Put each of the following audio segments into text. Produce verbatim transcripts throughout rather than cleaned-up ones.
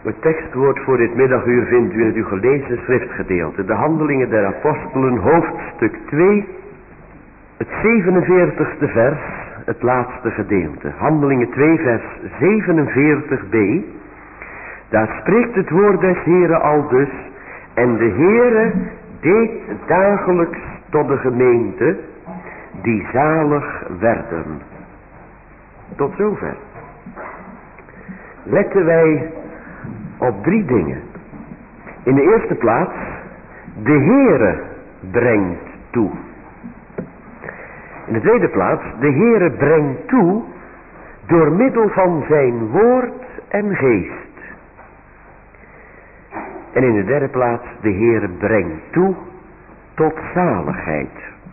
Het tekstwoord voor dit middaguur vindt u in uw gelezen schriftgedeelte. De Handelingen der Apostelen, hoofdstuk twee, het zevenenveertigste vers, het laatste gedeelte. Handelingen twee, vers zevenenveertig b. Daar spreekt het woord des Heeren al dus. En de Heere deed dagelijks tot de gemeente die zalig werden. Tot zover. Letten wij op drie dingen. In de eerste plaats, de Heere brengt toe. In de tweede plaats, de Heere brengt toe door middel van zijn woord en geest. En in de derde plaats, de Heere brengt toe tot zaligheid.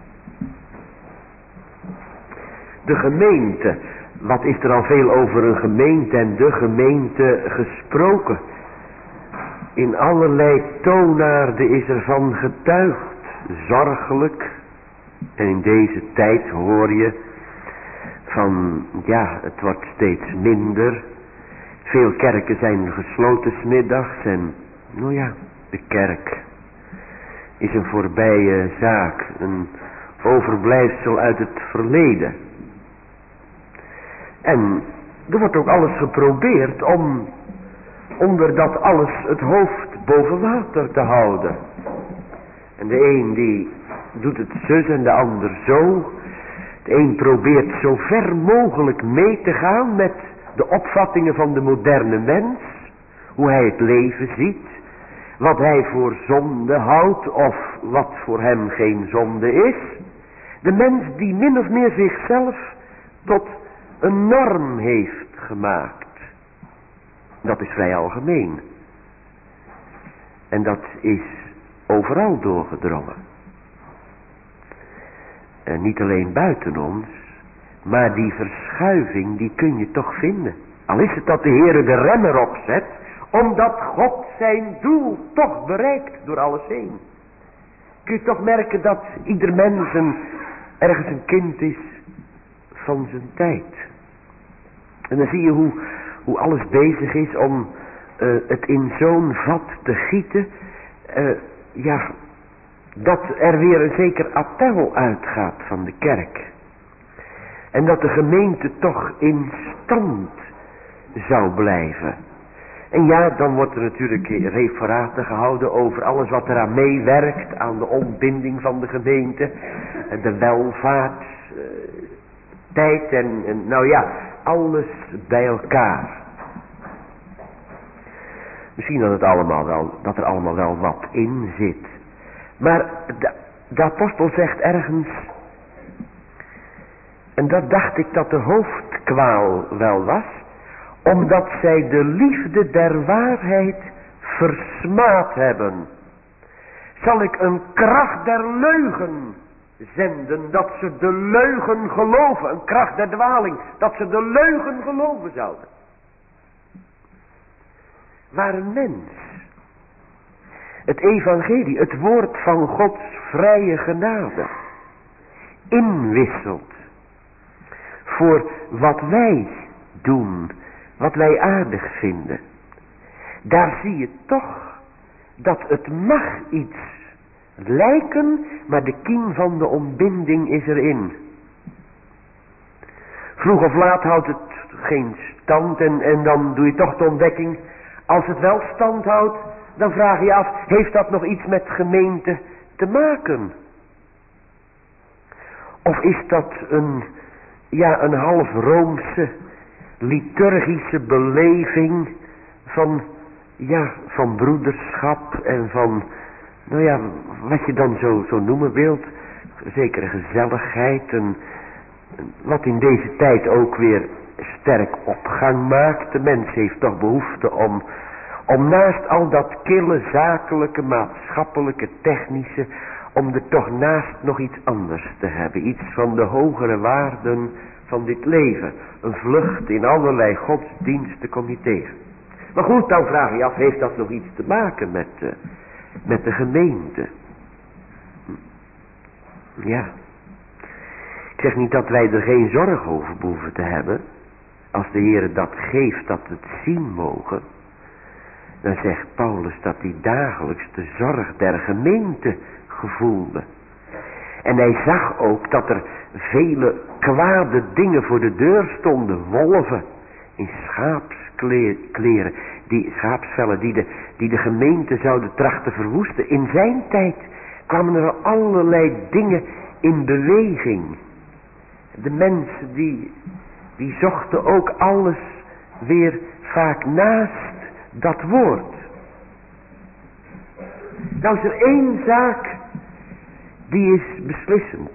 De gemeente. Wat is er al veel over een gemeente en de gemeente gesproken. In allerlei toonaarden is er van getuigd. Zorgelijk. En in deze tijd hoor je van, ja, het wordt steeds minder. Veel kerken zijn gesloten 's middags en, nou ja, de kerk is een voorbije zaak. Een overblijfsel uit het verleden. En er wordt ook alles geprobeerd om onder dat alles het hoofd boven water te houden. En de een die doet het zus en de ander zo. De een probeert zo ver mogelijk mee te gaan met de opvattingen van de moderne mens. Hoe hij het leven ziet. Wat hij voor zonde houdt of wat voor hem geen zonde is. De mens die min of meer zichzelf tot een norm heeft gemaakt. Dat is vrij algemeen. En dat is overal doorgedrongen. En niet alleen buiten ons, maar die verschuiving die kun je toch vinden. Al is het dat de Heere de rem erop zet, omdat God zijn doel toch bereikt door alles heen. Kun je toch merken dat ieder mens een, ergens een kind is van zijn tijd. En dan zie je hoe, hoe alles bezig is om uh, het in zo'n vat te gieten. Uh, ja, dat er weer een zeker appel uitgaat van de kerk. En dat de gemeente toch in stand zou blijven. En ja, dan wordt er natuurlijk referaten gehouden over alles wat eraan meewerkt. Aan de ontbinding van de gemeente. En de welvaartstijd uh, en, en nou ja, alles bij elkaar. Misschien dat, het allemaal wel, dat er allemaal wel wat in zit. Maar de, de apostel zegt ergens. En dat dacht ik dat de hoofdkwaal wel was. Omdat zij de liefde der waarheid versmaad hebben. Zal ik een kracht der leugen zenden. Dat ze de leugen geloven. Een kracht der dwaling. Dat ze de leugen geloven zouden. Waar een mens het evangelie, het woord van Gods vrije genade, inwisselt voor wat wij doen, wat wij aardig vinden. Daar zie je toch dat het mag iets lijken, maar de kiem van de ontbinding is erin. Vroeg of laat houdt het geen stand en, en dan doe je toch de ontdekking. Als het wel stand houdt, dan vraag je af, heeft dat nog iets met gemeente te maken? Of is dat een, ja, een half Roomse, liturgische beleving van, ja, van broederschap en van, nou ja, wat je dan zo, zo noemen wilt, zekere gezelligheid en wat in deze tijd ook weer sterk opgang maakt. De mens heeft toch behoefte om, om naast al dat kille, zakelijke, maatschappelijke, technische, om er toch naast nog iets anders te hebben. Iets van de hogere waarden van dit leven. Een vlucht in allerlei godsdiensten kom je tegen. Maar goed, dan vraag je af, heeft dat nog iets te maken met, uh, met de gemeente? Ja. Ik zeg niet dat wij er geen zorg over behoeven te hebben. Als de Heer dat geeft, dat we het zien mogen. Dan zegt Paulus dat hij dagelijks de zorg der gemeente gevoelde. En hij zag ook dat er vele kwade dingen voor de deur stonden. Wolven in schaapskleren, die schaapsvellen die de, die de gemeente zouden trachten verwoesten. In zijn tijd kwamen er allerlei dingen in beweging. De mensen die, die zochten ook alles weer vaak naast dat woord. Nou is er één zaak die is beslissend.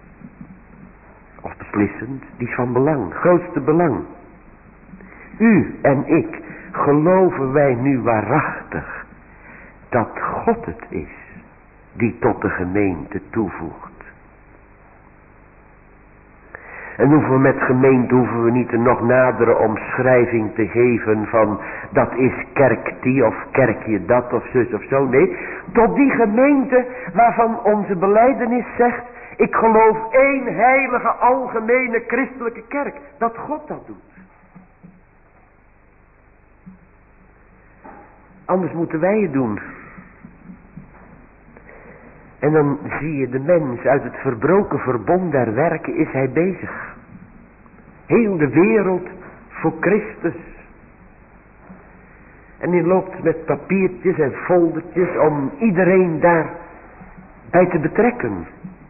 Of beslissend, die is van belang, grootste belang. U en ik, geloven wij nu waarachtig dat God het is die tot de gemeente toevoegt. En hoeven we met gemeente, hoeven we niet een nog nadere omschrijving te geven van dat is kerk die of kerkje dat of zus of zo. Nee, tot die gemeente waarvan onze belijdenis zegt, ik geloof één heilige algemene christelijke kerk. Dat God dat doet. Anders moeten wij het doen. En dan zie je de mens uit het verbroken verbond der werken is hij bezig. Heel de wereld voor Christus. En hij loopt met papiertjes en foldertjes om iedereen daarbij te betrekken.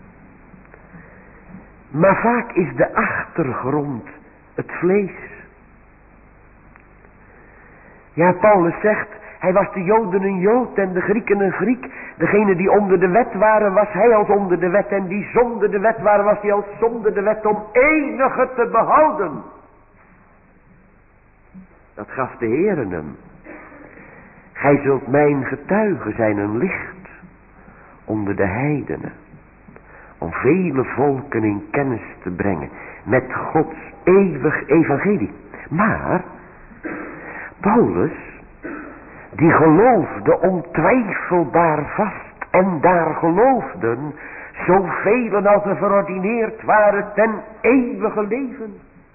Maar vaak is de achtergrond het vlees. Ja, Paulus zegt, hij was de Joden een Jood en de Grieken een Griek. Degene die onder de wet waren, was hij als onder de wet. En die zonder de wet waren, was hij als zonder de wet om enige te behouden. Dat gaf de Heere hem. Gij zult mijn getuige zijn, een licht onder de heidenen. Om vele volken in kennis te brengen met Gods eeuwig evangelie. Maar Paulus, die geloofde ontwijfelbaar vast. En daar geloofden zoveel als er verordineerd waren ten eeuwige leven.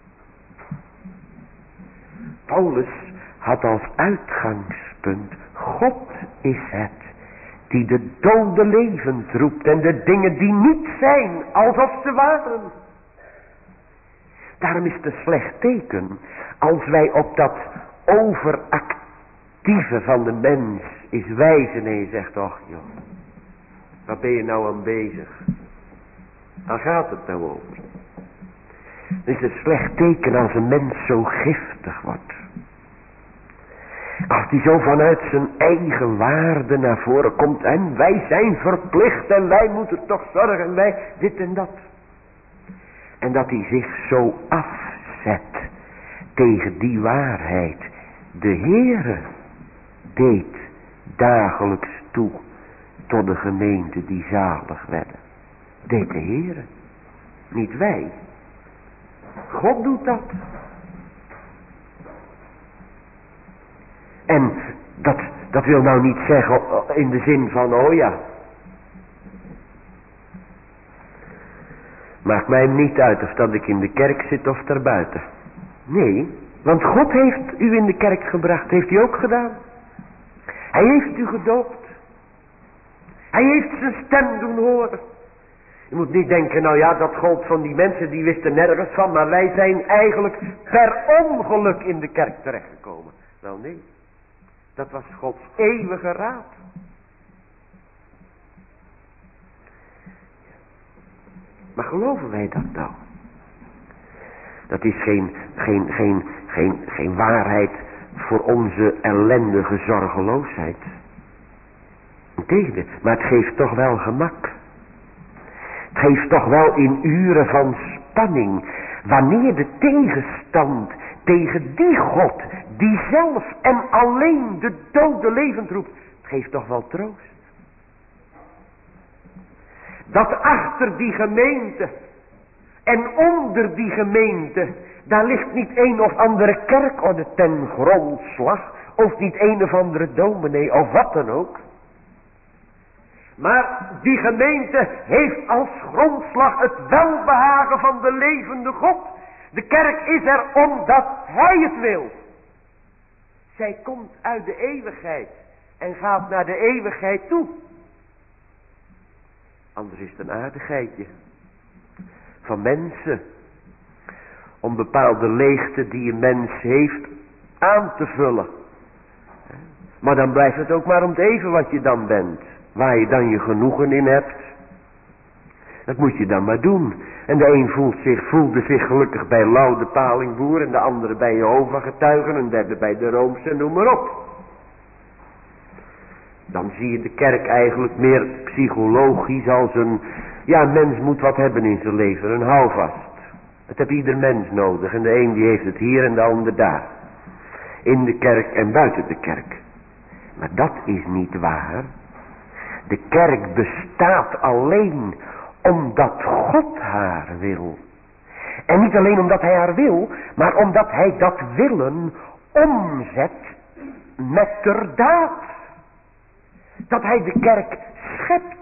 Paulus had als uitgangspunt, God is het die de dode levend roept en de dingen die niet zijn alsof ze waren. Daarom is het een slecht teken als wij op dat overactieve van de mens is wijzen en je zegt, och joh, waar ben je nou aan bezig? Waar gaat het nou over? Het is een slecht teken als een mens zo giftig wordt. Als die zo vanuit zijn eigen waarde naar voren komt. En wij zijn verplicht en wij moeten toch zorgen. En wij dit en dat. En dat hij zich zo afzet tegen die waarheid. De Heere deed dagelijks toe tot de gemeente die zalig werden. Deed de Heere. Niet wij. God doet dat. En dat, dat wil nou niet zeggen in de zin van, oh ja. Maakt mij niet uit of dat ik in de kerk zit of daarbuiten. Nee, want God heeft u in de kerk gebracht. Heeft hij ook gedaan. Hij heeft u gedoopt. Hij heeft zijn stem doen horen. Je moet niet denken, nou ja, dat gold van die mensen, die wisten nergens van. Maar wij zijn eigenlijk per ongeluk in de kerk terechtgekomen. Wel nee. Dat was Gods eeuwige raad. Maar geloven wij dat nou? Dat is geen, geen, geen, geen, geen waarheid voor onze ellendige zorgeloosheid. Integendeel, maar het geeft toch wel gemak. Het geeft toch wel in uren van spanning. Wanneer de tegenstand tegen die God, die zelf en alleen de dode levend roept. Het geeft toch wel troost. Dat achter die gemeente en onder die gemeente, daar ligt niet een of andere kerkorde ten grondslag. Of niet een of andere dominee of wat dan ook. Maar die gemeente heeft als grondslag het welbehagen van de levende God. De kerk is er omdat hij het wil. zij komt uit de eeuwigheid en gaat naar de eeuwigheid toe. Anders is het een aardigheidje van mensen om bepaalde leegte die een mens heeft aan te vullen. Maar dan blijft het ook maar om het even wat je dan bent. Waar je dan je genoegen in hebt. Dat moet je dan maar doen. En de een voelt zich, voelde zich gelukkig bij Lau de palingboer. En de andere bij Jehovah getuigen. En de derde bij de Roomse, noem maar op. Dan zie je de kerk eigenlijk meer psychologisch als een... Ja, een mens moet wat hebben in zijn leven. Een houvast. Het heeft ieder mens nodig. En de een die heeft het hier en de ander daar. In de kerk en buiten de kerk. Maar dat is niet waar. De kerk bestaat alleen omdat God haar wil. En niet alleen omdat hij haar wil, maar omdat hij dat willen omzet met ter daad. Dat hij de kerk schept.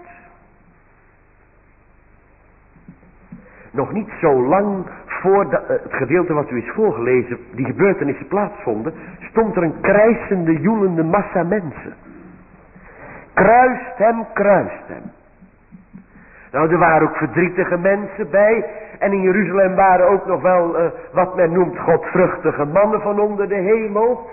Nog niet zo lang voor de, uh, het gedeelte wat u is voorgelezen, die gebeurtenissen plaatsvonden, stond er een krijsende, joelende massa mensen. Kruist hem, kruist hem. Nou, er waren ook verdrietige mensen bij. En in Jeruzalem waren ook nog wel uh, wat men noemt godvruchtige mannen van onder de hemel.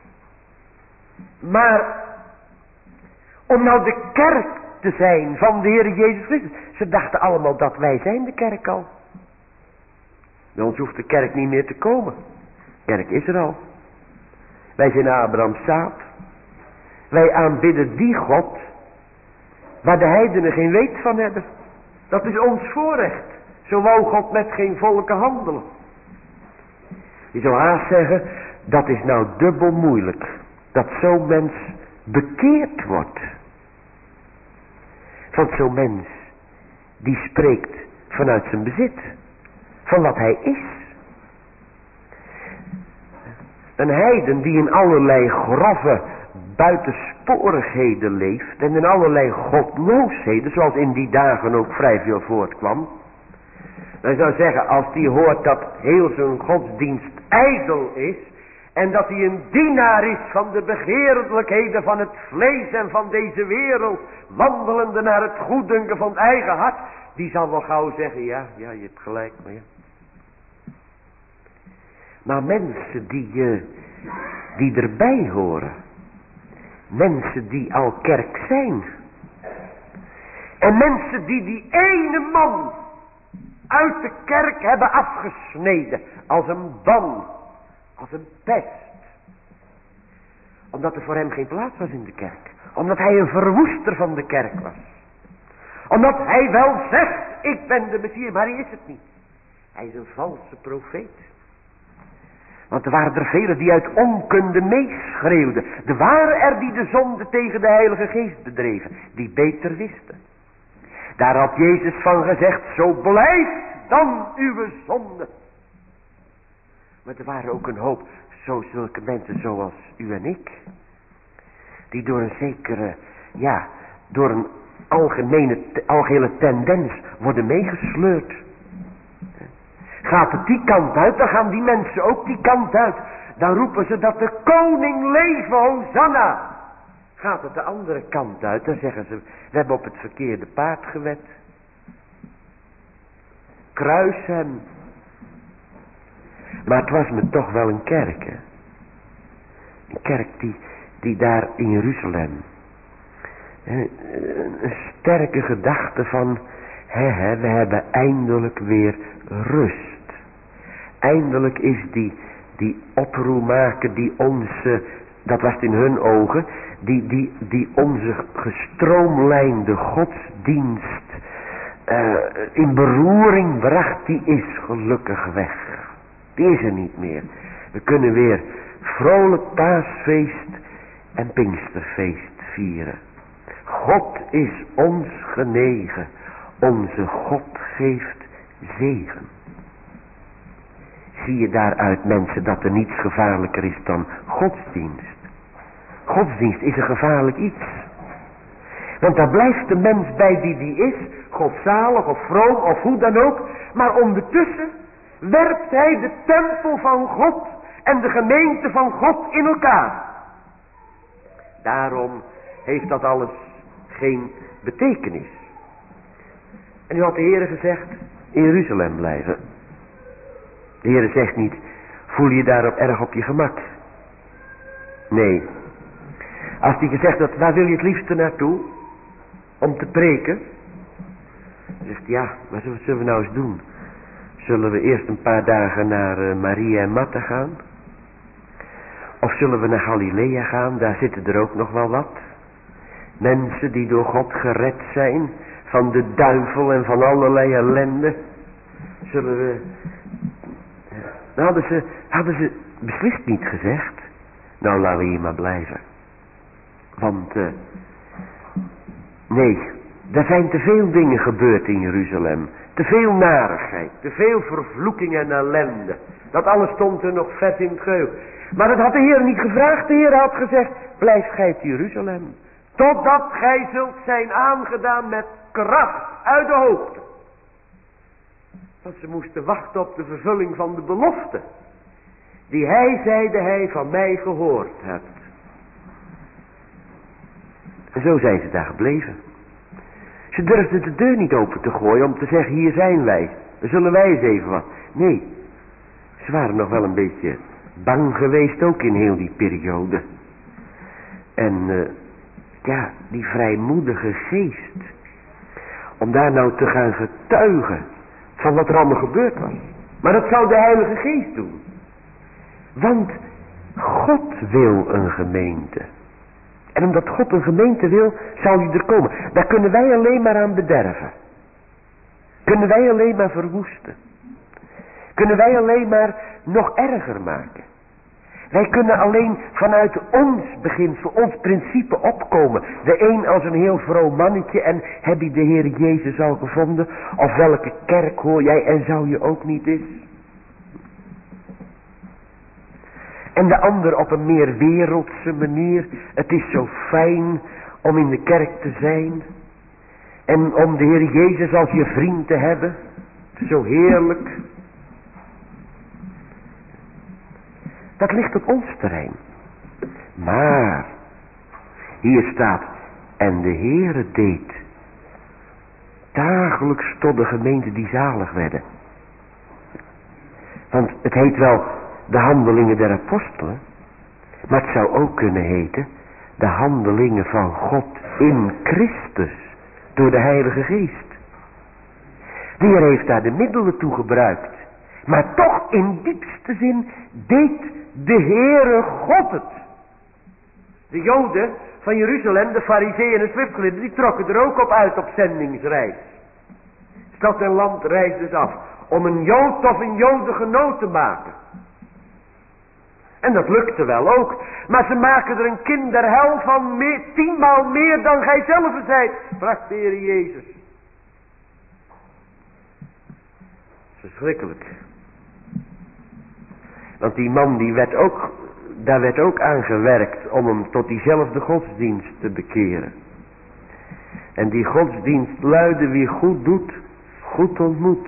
Maar om nou de kerk te zijn van de Heer Jezus Christus. Ze dachten allemaal dat wij zijn de kerk al. Bij ons hoeft de kerk niet meer te komen. De kerk is er al. Wij zijn Abraham's zaad. Wij aanbidden die God waar de heidenen geen weet van hebben. Dat is ons voorrecht. Zo wou God met geen volken handelen. Je zou haast zeggen, dat is nou dubbel moeilijk. Dat zo'n mens bekeerd wordt. Want zo'n mens, die spreekt vanuit zijn bezit. Van wat hij is. Een heiden die in allerlei grove buitensporigheden leeft. En in allerlei godloosheden, zoals in die dagen ook vrij veel voortkwam. Dan zou zeggen, als die hoort dat heel zijn godsdienst ijdel is. En dat hij een dienaar is van de begeerlijkheden van het vlees en van deze wereld. Wandelende naar het goeddunken van het eigen hart. Die zal wel gauw zeggen, ja, ja, je hebt gelijk, maar ja. Maar mensen die, uh, die erbij horen. Mensen die al kerk zijn. En mensen die die ene man uit de kerk hebben afgesneden. Als een ban. Als een pest. Omdat er voor hem geen plaats was in de kerk. Omdat hij een verwoester van de kerk was. Omdat hij wel zegt, ik ben de Messias, maar hij is het niet. Hij is een valse profeet. Want er waren er velen die uit onkunde meeschreeuwden. Er waren er die de zonde tegen de Heilige Geest bedreven. Die beter wisten. Daar had Jezus van gezegd, zo blijft dan uw zonde. Maar er waren ook een hoop, zo zulke mensen zoals u en ik. Die door een zekere, ja, door een algemene, algehele tendens worden meegesleurd. Gaat het die kant uit, dan gaan die mensen ook die kant uit. Dan roepen ze dat de koning leven, Hosanna. Gaat het de andere kant uit, dan zeggen ze, we hebben op het verkeerde paard gewet. Kruis hem. Maar het was me toch wel een kerk, hè. Een kerk die, die daar in Jeruzalem. Een, een sterke gedachte van, hè, hè, we hebben eindelijk weer rust. Eindelijk is die, die oproermaker die onze, dat was in hun ogen, die, die, die onze gestroomlijnde godsdienst uh, in beroering bracht, die is gelukkig weg. Die is er niet meer. We kunnen weer vrolijk paasfeest en pinksterfeest vieren. God is ons genegen. Onze God geeft zegen. Zie je daaruit, mensen, dat er niets gevaarlijker is dan godsdienst. Godsdienst is een gevaarlijk iets. Want daar blijft de mens bij die die is, godzalig of vroom of hoe dan ook. Maar ondertussen werpt hij de tempel van God en de gemeente van God in elkaar. Daarom heeft dat alles geen betekenis. En nu had de Heer gezegd, in Jeruzalem blijven. De Heer zegt niet, voel je daarop erg op je gemak? Nee. Als hij gezegd had, waar wil je het liefste naartoe? Om te preken? Dan zegt hij, ja, maar wat zullen we nou eens doen? Zullen we eerst een paar dagen naar uh, Maria en Martha gaan? Of zullen we naar Galilea gaan? Daar zitten er ook nog wel wat. Mensen die door God gered zijn. Van de duivel en van allerlei ellende. Zullen we... Dan hadden ze, hadden ze beslist niet gezegd. Nou, laten we hier maar blijven. Want... Uh, nee, er zijn te veel dingen gebeurd in Jeruzalem. Te veel narigheid. Te veel vervloeking en ellende. Dat alles stond er nog vet in het geheugen. Maar dat had de Heer niet gevraagd. De Heer had gezegd, blijf gij te Jeruzalem. Totdat gij zult zijn aangedaan met kracht uit de hoogte. Want ze moesten wachten op de vervulling van de belofte. Die hij, zeide hij, van mij gehoord hebt. En zo zijn ze daar gebleven. Ze durfden de deur niet open te gooien om te zeggen, hier zijn wij. Dan zullen wij eens even wat. Nee, ze waren nog wel een beetje bang geweest ook in heel die periode. En uh, ja, die vrijmoedige geest. Om daar nou te gaan getuigen van wat er allemaal gebeurd was. Maar dat zou de Heilige Geest doen. Want God wil een gemeente. En omdat God een gemeente wil, zal die er komen. Daar kunnen wij alleen maar aan bederven. Kunnen wij alleen maar verwoesten. Kunnen wij alleen maar nog erger maken. Wij kunnen alleen vanuit ons beginsel, ons principe opkomen. De een als een heel vroom mannetje en heb je de Heer Jezus al gevonden? Of welke kerk hoor jij en zou je ook niet eens? En de ander op een meer wereldse manier. Het is zo fijn om in de kerk te zijn. En om de Heer Jezus als je vriend te hebben. Zo heerlijk. Dat ligt op ons terrein. Maar, hier staat, en de Heere deed dagelijks tot de gemeente die zalig werden. Want het heet wel de handelingen der apostelen. Maar het zou ook kunnen heten de handelingen van God in Christus door de Heilige Geest. De Heer heeft daar de middelen toe gebruikt. Maar toch in diepste zin deed de Heere God het. De Joden van Jeruzalem, de Farizeeën en de schriftgeleerden, die trokken er ook op uit op zendingsreis. Stad en land reisden dus af om een Jood of een Jodengenoot te maken. En dat lukte wel ook. Maar ze maken er een kinderhel van meer, tienmaal meer dan gij zelf zijt, sprak de Heer Jezus. Verschrikkelijk. Want die man die werd ook, daar werd ook aan gewerkt om hem tot diezelfde godsdienst te bekeren. En die godsdienst luidde, wie goed doet, goed ontmoet.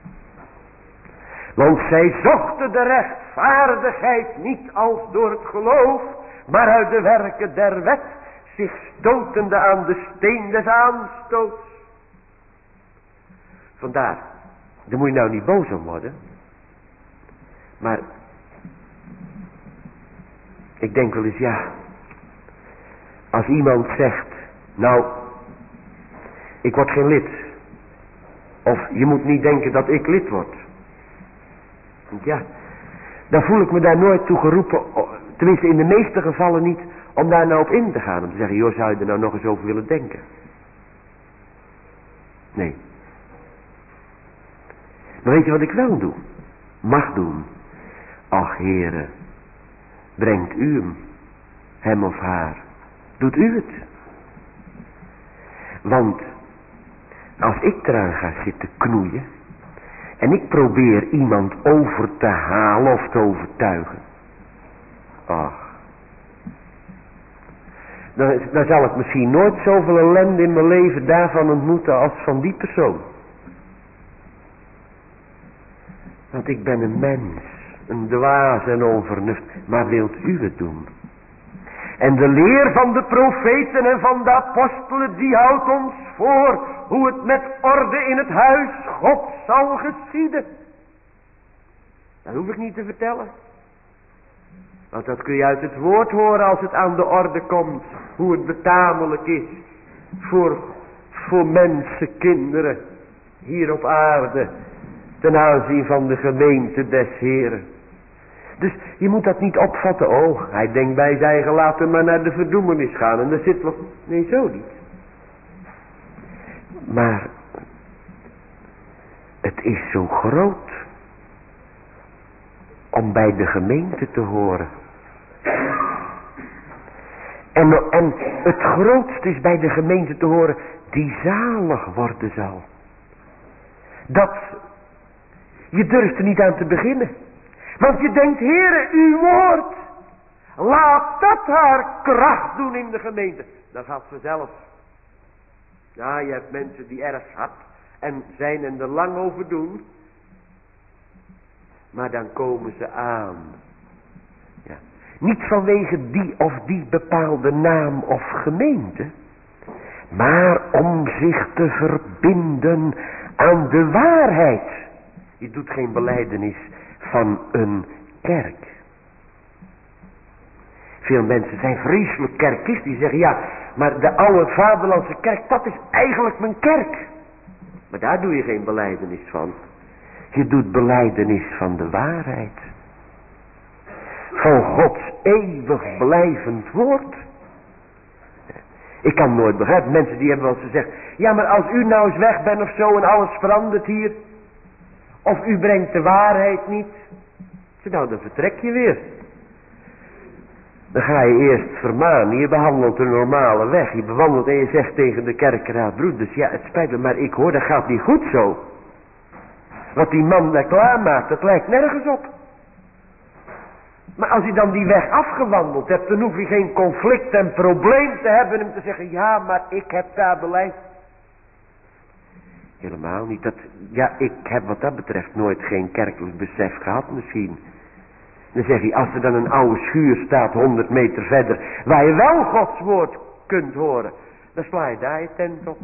Want zij zochten de rechtvaardigheid niet als door het geloof, maar uit de werken der wet, zich stotende aan de steen des aanstoots. Vandaar, daar moet je nou niet boos om worden. Maar ik denk wel eens, ja, als iemand zegt, nou, ik word geen lid. Of je moet niet denken dat ik lid word. Want ja, dan voel ik me daar nooit toe geroepen, tenminste in de meeste gevallen niet, om daar nou op in te gaan. Om te zeggen, joh, zou je er nou nog eens over willen denken? Nee. Maar weet je wat ik wel doe? Mag doen. Ach, Heere, brengt u hem, hem of haar. Doet u het. Want als ik eraan ga zitten knoeien en ik probeer iemand over te halen of te overtuigen. Ach. Dan, dan zal ik misschien nooit zoveel ellende in mijn leven daarvan ontmoeten als van die persoon. Want ik ben een mens, een dwaas en onvernuft. Maar wilt u het doen? En de leer van de profeten en van de apostelen, die houdt ons voor hoe het met orde in het huis God zal geschieden. Dat hoef ik niet te vertellen. Want dat kun je uit het woord horen als het aan de orde komt. Hoe het betamelijk is voor, voor mensen, kinderen, hier op aarde, ten aanzien van de gemeente des Heren. Dus je moet dat niet opvatten. Oh, hij denkt bij zijn eigen, laten we maar naar de verdoemenis gaan. En daar zit wat... Nee, zo niet. Maar het is zo groot om bij de gemeente te horen. En, en het grootste is bij de gemeente te horen die zalig worden zal. Dat, je durft er niet aan te beginnen. Want je denkt, Heere, uw woord, laat dat haar kracht doen in de gemeente. Dat gaat vanzelf. Ja, je hebt mensen die erg hard en zijn en er lang over doen. Maar dan komen ze aan. Ja. Niet vanwege die of die bepaalde naam of gemeente. Maar om zich te verbinden aan de waarheid. Je doet geen belijdenis van een kerk. Veel mensen zijn vreselijk kerkist. Die zeggen, ja, maar de oude vaderlandse kerk, dat is eigenlijk mijn kerk. Maar daar doe je geen belijdenis van. Je doet belijdenis van de waarheid. Van Gods eeuwig blijvend woord. Ik kan nooit begrijpen. Mensen die hebben wel eens gezegd, ja, maar als u nou eens weg bent of zo en alles verandert hier. Of u brengt de waarheid niet. Nou, dan vertrek je weer. Dan ga je eerst vermanen. Je behandelt de normale weg. Je bewandelt en je zegt tegen de kerkraad, broeders, ja, het spijt me, maar ik hoor, dat gaat niet goed zo. Wat die man daar klaarmaakt, dat lijkt nergens op. Maar als je dan die weg afgewandeld hebt, dan hoef je geen conflict en probleem te hebben om te zeggen, ja, maar ik heb daar beleid. Helemaal niet. Dat, ja, ik heb wat dat betreft nooit geen kerkelijk besef gehad misschien. Dan zeg je, als er dan een oude schuur staat honderd meter verder, waar je wel Gods woord kunt horen, dan sla je daar je tent op.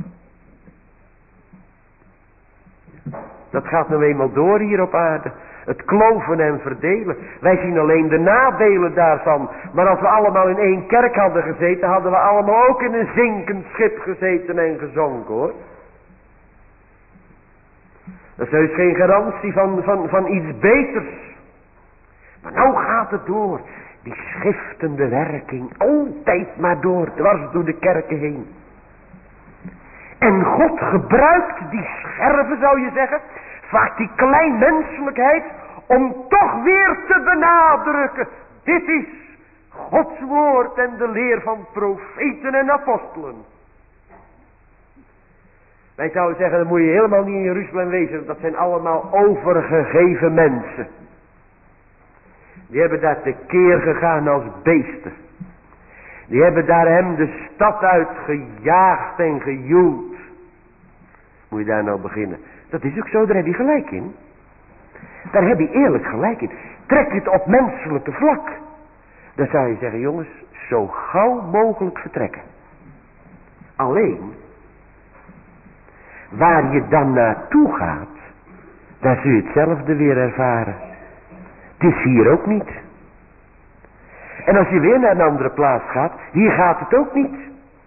Dat gaat nou eenmaal door hier op aarde. Het kloven en verdelen. Wij zien alleen de nadelen daarvan. Maar als we allemaal in één kerk hadden gezeten, hadden we allemaal ook in een zinkend schip gezeten en gezonken, hoor. Dat is heus geen garantie van, van, van iets beters. Maar nou gaat het door. Die schiftende werking. Altijd maar door. Dwars door de kerken heen. En God gebruikt die scherven, zou je zeggen. Vaak die kleinmenselijkheid. Om toch weer te benadrukken. Dit is Gods woord en de leer van profeten en apostelen. Wij zouden zeggen, dan moet je helemaal niet in Jeruzalem wezen. Dat zijn allemaal overgegeven mensen. Die hebben daar tekeer gegaan als beesten. Die hebben daar hem de stad uit gejaagd en gejoeld. Moet je daar nou beginnen. Dat is ook zo, daar heb je gelijk in. Daar heb je eerlijk gelijk in. Trek je het op menselijke vlak. Dan zou je zeggen, jongens, zo gauw mogelijk vertrekken. Alleen, waar je dan naartoe gaat, daar zul je hetzelfde weer ervaren. Het is hier ook niet. En als je weer naar een andere plaats gaat, hier gaat het ook niet.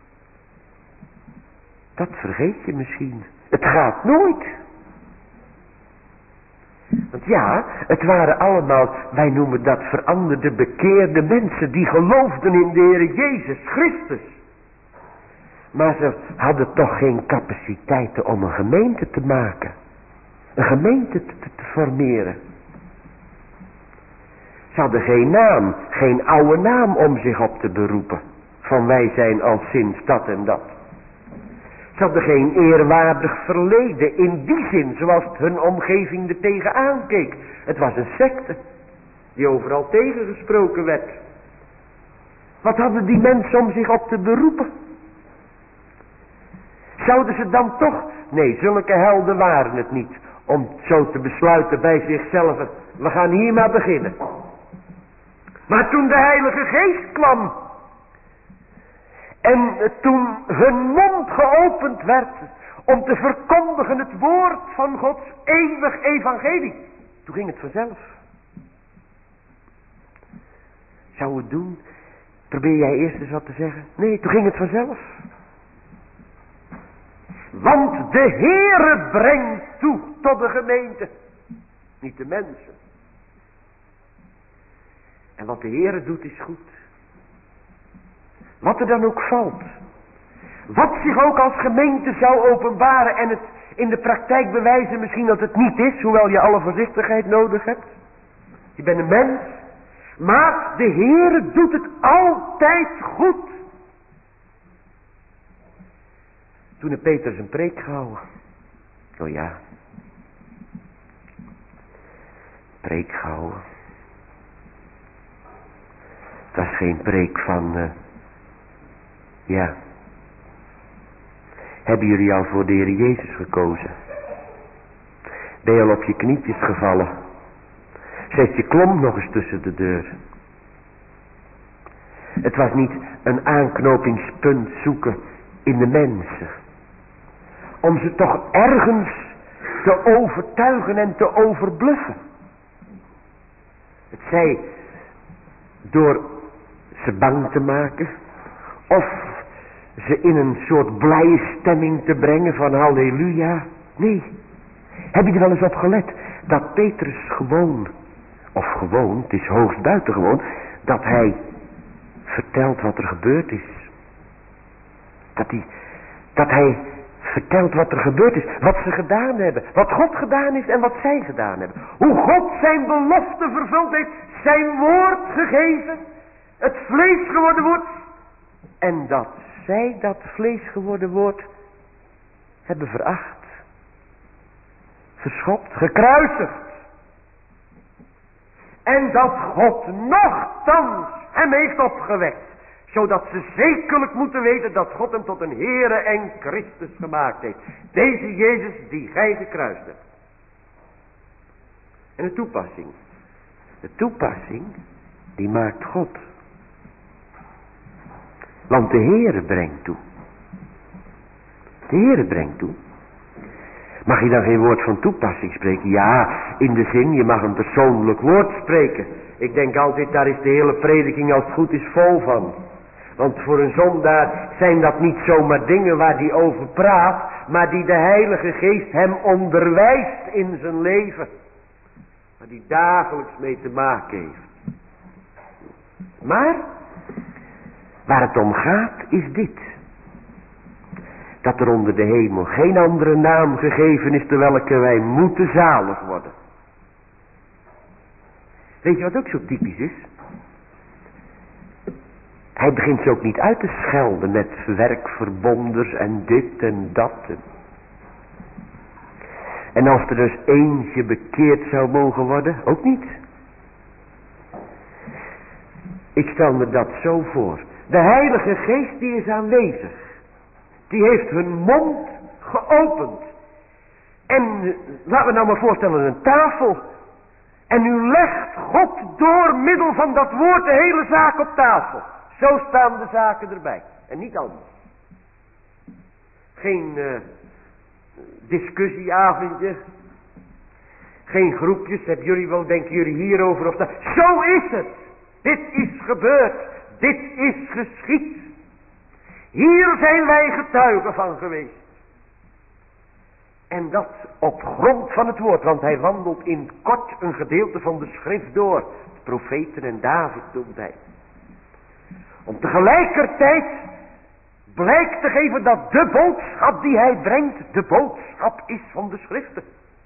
Dat vergeet je misschien. Het gaat nooit. Want ja, het waren allemaal, wij noemen dat veranderde, bekeerde mensen die geloofden in de Heer Jezus Christus. Maar ze hadden toch geen capaciteiten om een gemeente te maken. Een gemeente te, te, te formeren. Ze hadden geen naam, geen oude naam om zich op te beroepen. Van wij zijn al sinds dat en dat. Ze hadden geen eerwaardig verleden in die zin, zoals hun omgeving er tegenaan keek. Het was een secte, die overal tegengesproken werd. Wat hadden die mensen om zich op te beroepen? Zouden ze dan toch... Nee, zulke helden waren het niet. Om zo te besluiten bij zichzelf. We gaan hier maar beginnen. Maar toen de Heilige Geest kwam. En toen hun mond geopend werd om te verkondigen het woord van Gods eeuwig evangelie, toen ging het vanzelf. Zou het doen? Probeer jij eerst eens wat te zeggen? Nee, toen ging het vanzelf. Want de Heere brengt toe tot de gemeente, niet de mensen. En wat de Heere doet is goed. Wat er dan ook valt. Wat zich ook als gemeente zou openbaren en het in de praktijk bewijzen misschien dat het niet is, hoewel je alle voorzichtigheid nodig hebt. Je bent een mens. Maar de Heere doet het altijd goed. Toen heeft Peter zijn preek gehouden. Oh ja. Preek gehouden. Het was geen preek van... Uh, ja. Hebben jullie al voor de Heer Jezus gekozen? Ben je al op je knietjes gevallen? Zet je klomp nog eens tussen de deur. Het was niet een aanknopingspunt zoeken in de mensen. Om ze toch ergens te overtuigen en te overbluffen. Het zij door ze bang te maken. Of ze in een soort blije stemming te brengen van halleluja. Nee. Heb je er wel eens op gelet dat Petrus gewoon, of gewoon, het is hoogst buitengewoon, dat hij vertelt wat er gebeurd is. Dat hij, dat hij vertelt wat er gebeurd is, wat ze gedaan hebben, wat God gedaan heeft en wat zij gedaan hebben. Hoe God zijn belofte vervuld heeft, zijn woord gegeven, het vlees geworden woord, en dat zij dat vlees geworden woord hebben veracht, verschopt, gekruisigd. En dat God nochtans hem heeft opgewekt. Zodat ze zekerlijk moeten weten dat God hem tot een Heere en Christus gemaakt heeft. Deze Jezus die gij gekruist hebt. En de toepassing. De toepassing die maakt God. Want de Heere brengt toe. De Heere brengt toe. Mag je dan geen woord van toepassing spreken? Ja, in de zin, je mag een persoonlijk woord spreken. Ik denk altijd, daar is de hele prediking als het goed is vol van. Want voor een zondaar zijn dat niet zomaar dingen waar hij over praat, maar die de Heilige Geest hem onderwijst in zijn leven. Waar hij dagelijks mee te maken heeft. Maar, waar het om gaat, is dit. Dat er onder de hemel geen andere naam gegeven is, door welke wij moeten zalig worden. Weet je wat ook zo typisch is? Hij begint ze ook niet uit te schelden met werkverbonders en dit en dat. En als er dus eentje bekeerd zou mogen worden, ook niet. Ik stel me dat zo voor. De Heilige Geest die is aanwezig. Die heeft hun mond geopend. En laten we nou maar voorstellen een tafel. En nu legt God door middel van dat woord de hele zaak op tafel. Zo staan de zaken erbij. En niet anders. Geen uh, discussieavondje. Geen groepjes. Hebben jullie wel, denken jullie hierover of dat. Zo is het. Dit is gebeurd. Dit is geschied. Hier zijn wij getuigen van geweest. En dat op grond van het woord. Want hij wandelt in kort een gedeelte van de schrift door. De profeten en David noemt hij. Om tegelijkertijd blijk te geven dat de boodschap die hij brengt, de boodschap is van de schriften.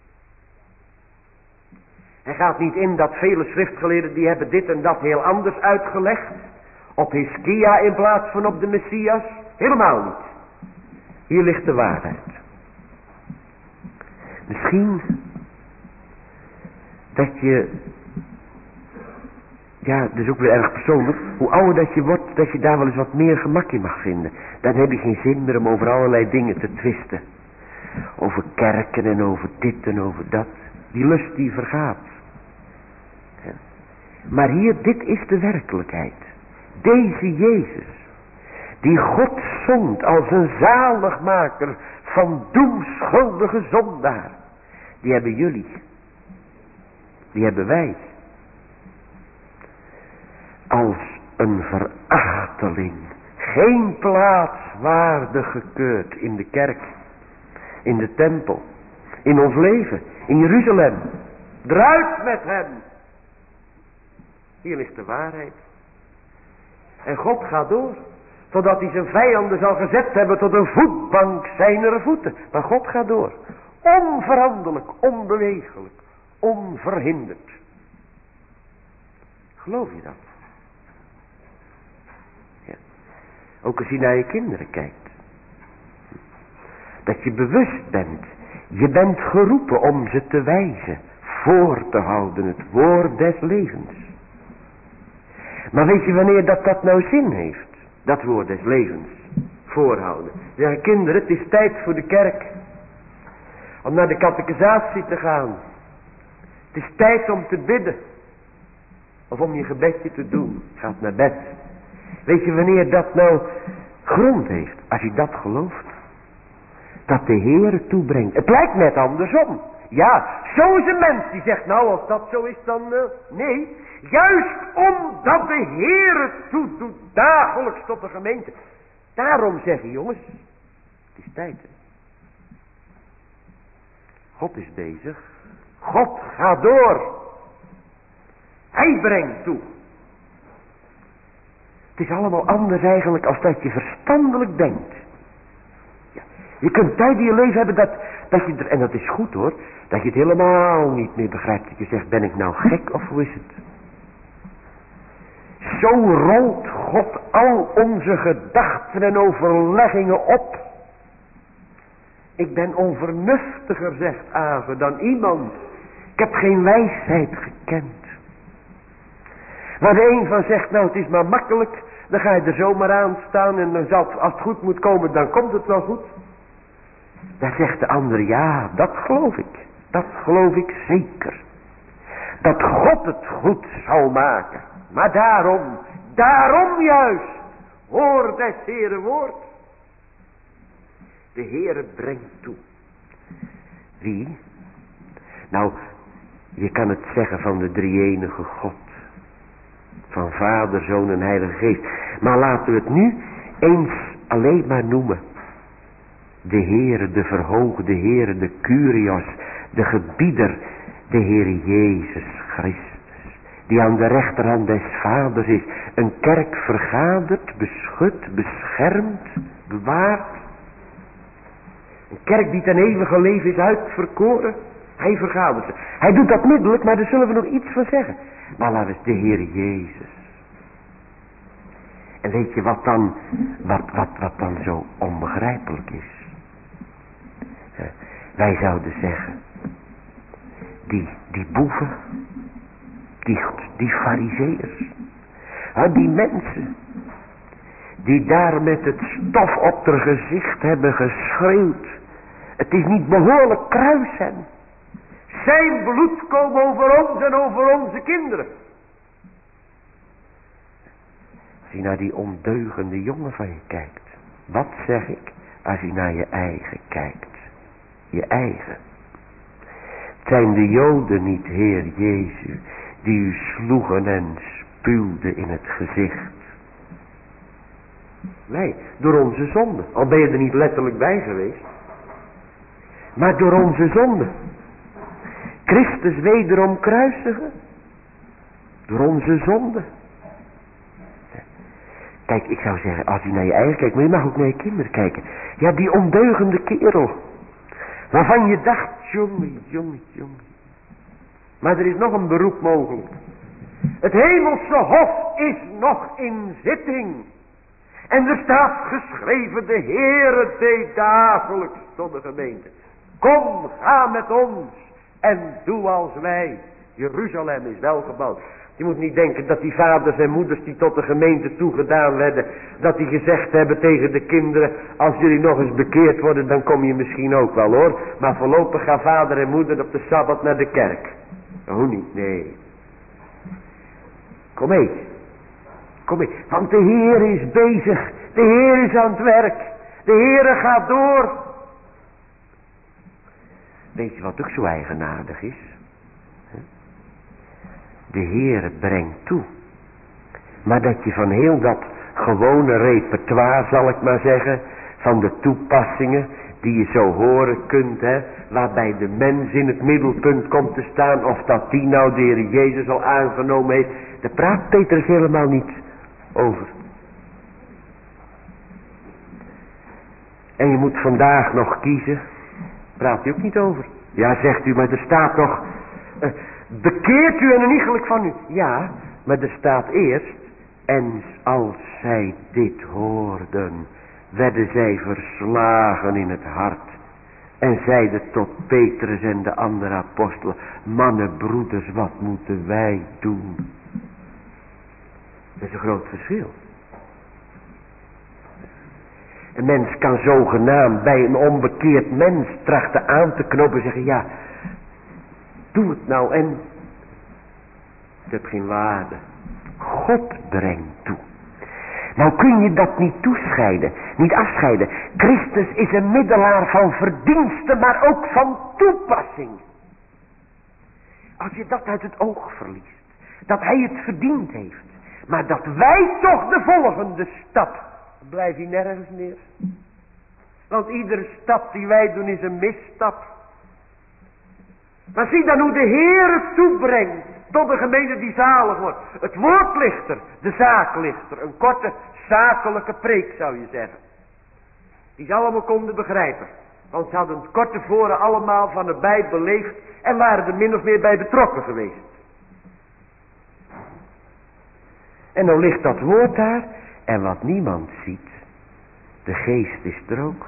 Hij gaat niet in dat vele schriftgeleerden die hebben dit en dat heel anders uitgelegd. Op Hiskia in plaats van op de Messias. Helemaal niet. Hier ligt de waarheid. Misschien dat je, ja, dat is ook weer erg persoonlijk, hoe ouder dat je wordt, dat je daar wel eens wat meer gemak in mag vinden. Dan heb je geen zin meer om over allerlei dingen te twisten. Over kerken en over dit en over dat. Die lust die vergaat. Ja. Maar hier, dit is de werkelijkheid. Deze Jezus, die God zond als een zaligmaker van doemschuldige zondaar, die hebben jullie. Die hebben wij. Als een verachteling, geen plaats waardig gekeurd in de kerk, in de tempel, in ons leven, in Jeruzalem. Eruit met hem. Hier ligt de waarheid. En God gaat door, totdat hij zijn vijanden zal gezet hebben tot een voetbank zijner voeten. Maar God gaat door. Onveranderlijk, onbewegelijk, onverhinderd. Geloof je dat? Ja. Ook als je naar je kinderen kijkt. Dat je bewust bent. Je bent geroepen om ze te wijzen. Voor te houden het woord des levens. Maar weet je wanneer dat dat nou zin heeft? Dat woord des levens. Voorhouden. Zeggen kinderen, het is tijd voor de kerk. Om naar de catechisatie te gaan. Het is tijd om te bidden. Of om je gebedje te doen. Gaat naar bed. Weet je wanneer dat nou grond heeft? Als je dat gelooft. Dat de Heer het toebrengt. Het lijkt net andersom. Ja, zo is een mens die zegt, nou als dat zo is dan... Uh, nee, juist omdat de Heer het toedoet dagelijks tot de gemeente. Daarom zeggen jongens, het is tijd. Hè? God is bezig. God gaat door. Hij brengt toe. Het is allemaal anders eigenlijk als dat je verstandelijk denkt. Ja. Je kunt tijd in je leven hebben dat, dat je er, en dat is goed hoor, dat je het helemaal niet meer begrijpt. Dat je zegt, ben ik nou gek of hoe is het? Zo rolt God al onze gedachten en overleggingen op. Ik ben onvernuftiger, zegt Ave, dan iemand. Ik heb geen wijsheid gekend. Waar de een van zegt, nou het is maar makkelijk. Dan ga je er zomaar aan staan en dan zal het, als het goed moet komen, dan komt het wel goed. Daar zegt de ander, ja, dat geloof ik. Dat geloof ik zeker. Dat God het goed zal maken. Maar daarom, daarom juist, hoor des Heere woord. De Heere brengt toe. Wie? Nou, je kan het zeggen van de drie-enige God. Van Vader, Zoon en Heilige Geest. Maar laten we het nu eens alleen maar noemen. De Heere, de verhoogde Heere, de Kyrios, de gebieder, de Heere Jezus Christus. Die aan de rechterhand des Vaders is. Een kerk vergaderd, beschut, beschermd, bewaard. Een kerk die ten eeuwige leven is uitverkoren. Hij vergadert ze. Hij doet dat middelijk, maar daar zullen we nog iets van zeggen. Maar laten we eens de Heer Jezus. En weet je wat dan, wat, wat, wat dan zo onbegrijpelijk is? Wij zouden zeggen, die, die boeven, die, die farizeeërs, die mensen, die daar met het stof op hun gezicht hebben geschreeuwd, het is niet behoorlijk kruisen. Zijn bloed komt over ons en over onze kinderen. Als je naar die ondeugende jongen van je kijkt. Wat zeg ik als je naar je eigen kijkt? Je eigen. Het zijn de Joden niet, Heer Jezus, die u sloegen en spuwden in het gezicht. Nee, door onze zonde. Al ben je er niet letterlijk bij geweest. Maar door onze zonde. Christus wederom kruisigen. Door onze zonde. Kijk, ik zou zeggen, als je naar je eigen kijkt, maar je mag ook naar je kinderen kijken. Ja, die ondeugende kerel. Waarvan je dacht, jongen, jongen, jongen. Maar er is nog een beroep mogelijk. Het hemelse hof is nog in zitting. En er staat geschreven, de Heere deed dagelijks tot de gemeente. Kom, ga met ons en doe als wij. Jeruzalem is wel gebouwd. Je moet niet denken dat die vaders en moeders die tot de gemeente toegedaan werden, dat die gezegd hebben tegen de kinderen, als jullie nog eens bekeerd worden, dan kom je misschien ook wel hoor. Maar voorlopig gaan vader en moeder op de Sabbat naar de kerk. Hoe niet? Nee. Kom mee. Kom mee, want de Heer is bezig. De Heer is aan het werk. De Heer gaat door. Weet je wat ook zo eigenaardig is? De Heer brengt toe. Maar dat je van heel dat gewone repertoire, zal ik maar zeggen, van de toepassingen die je zo horen kunt, hè, waarbij de mens in het middelpunt komt te staan, of dat die nou de Heer Jezus al aangenomen heeft, daar praat Petrus helemaal niet over. En je moet vandaag nog kiezen, praat hij ook niet over. Ja, zegt u, maar er staat nog, uh, bekeert u en een iegelijk van u. Ja, maar er staat eerst, en als zij dit hoorden, werden zij verslagen in het hart. En zeiden tot Petrus en de andere apostelen, mannen, broeders, wat moeten wij doen? Dat is een groot verschil. Een mens kan zogenaamd bij een onbekeerd mens trachten aan te knopen en zeggen, ja, doe het nou en het heeft geen waarde. God brengt toe. Nou kun je dat niet toescheiden, niet afscheiden. Christus is een middelaar van verdiensten, maar ook van toepassing. Als je dat uit het oog verliest, dat hij het verdiend heeft, maar dat wij toch de volgende stap, blijf je nergens meer. Want iedere stap die wij doen is een misstap. Maar zie dan hoe de Heer het toebrengt tot een gemeente die zalig wordt. Het woord ligt er, de zaak ligt er. Een korte zakelijke preek zou je zeggen. Die ze allemaal konden begrijpen. Want ze hadden het kort tevoren allemaal van de bij beleefd en waren er min of meer bij betrokken geweest. En dan ligt dat woord daar en wat niemand ziet, de geest is er ook.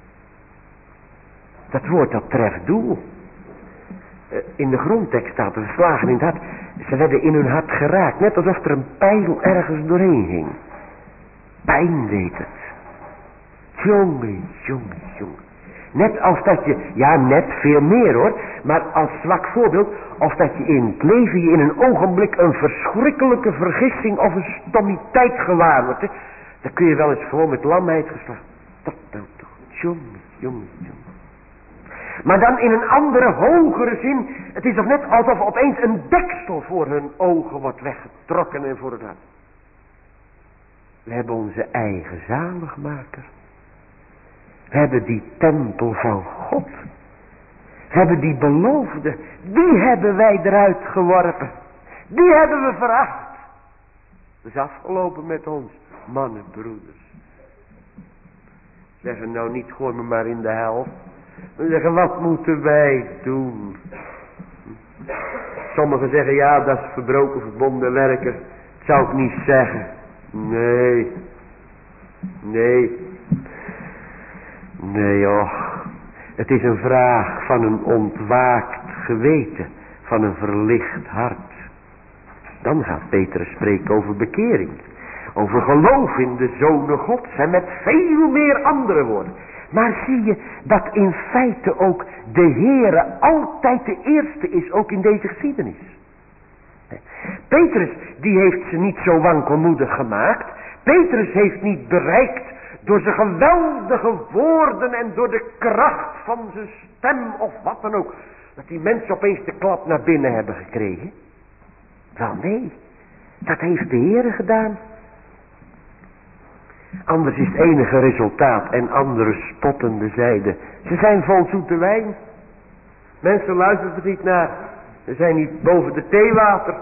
Dat woord dat treft doel. In de grondtekst staat er verslagen in het hart. Ze werden in hun hart geraakt. Net alsof er een pijl ergens doorheen ging. Pijn deed het. Jongen, jongen, jongen. Net als dat je, ja net veel meer hoor. Maar als zwak voorbeeld. Of dat je in het leven je in een ogenblik een verschrikkelijke vergissing of een stommiteit gewaar wordt. Hè. Dan kun je wel eens gewoon met lamheid geslagen. Dat nou toch. Jongen, jongen, jongen. Maar dan in een andere, hogere zin. Het is toch net alsof opeens een deksel voor hun ogen wordt weggetrokken en voor het hart. We hebben onze eigen zaligmaker. We hebben die tempel van God. We hebben die beloofde. Die hebben wij eruit geworpen. Die hebben we veracht. Dat is afgelopen met ons, mannen, broeders. Zeggen nou niet, gooi me maar in de hel. We zeggen, wat moeten wij doen? Sommigen zeggen, ja, dat is verbroken verbonden werken. Dat zou ik niet zeggen. Nee. Nee. Nee, och. Het is een vraag van een ontwaakt geweten. Van een verlicht hart. Dan gaat Petrus spreken over bekering. Over geloof in de Zonen Gods. En met veel meer andere woorden. Maar zie je dat in feite ook de Heere altijd de eerste is, ook in deze geschiedenis. Petrus, die heeft ze niet zo wankelmoedig gemaakt. Petrus heeft niet bereikt door zijn geweldige woorden en door de kracht van zijn stem of wat dan ook, dat die mensen opeens de klap naar binnen hebben gekregen. Wel nee, dat heeft de Heere gedaan. Anders is het enige resultaat en andere spottende zeiden. Ze zijn vol zoete wijn. Mensen luisteren er niet naar. Ze zijn niet boven de theewater.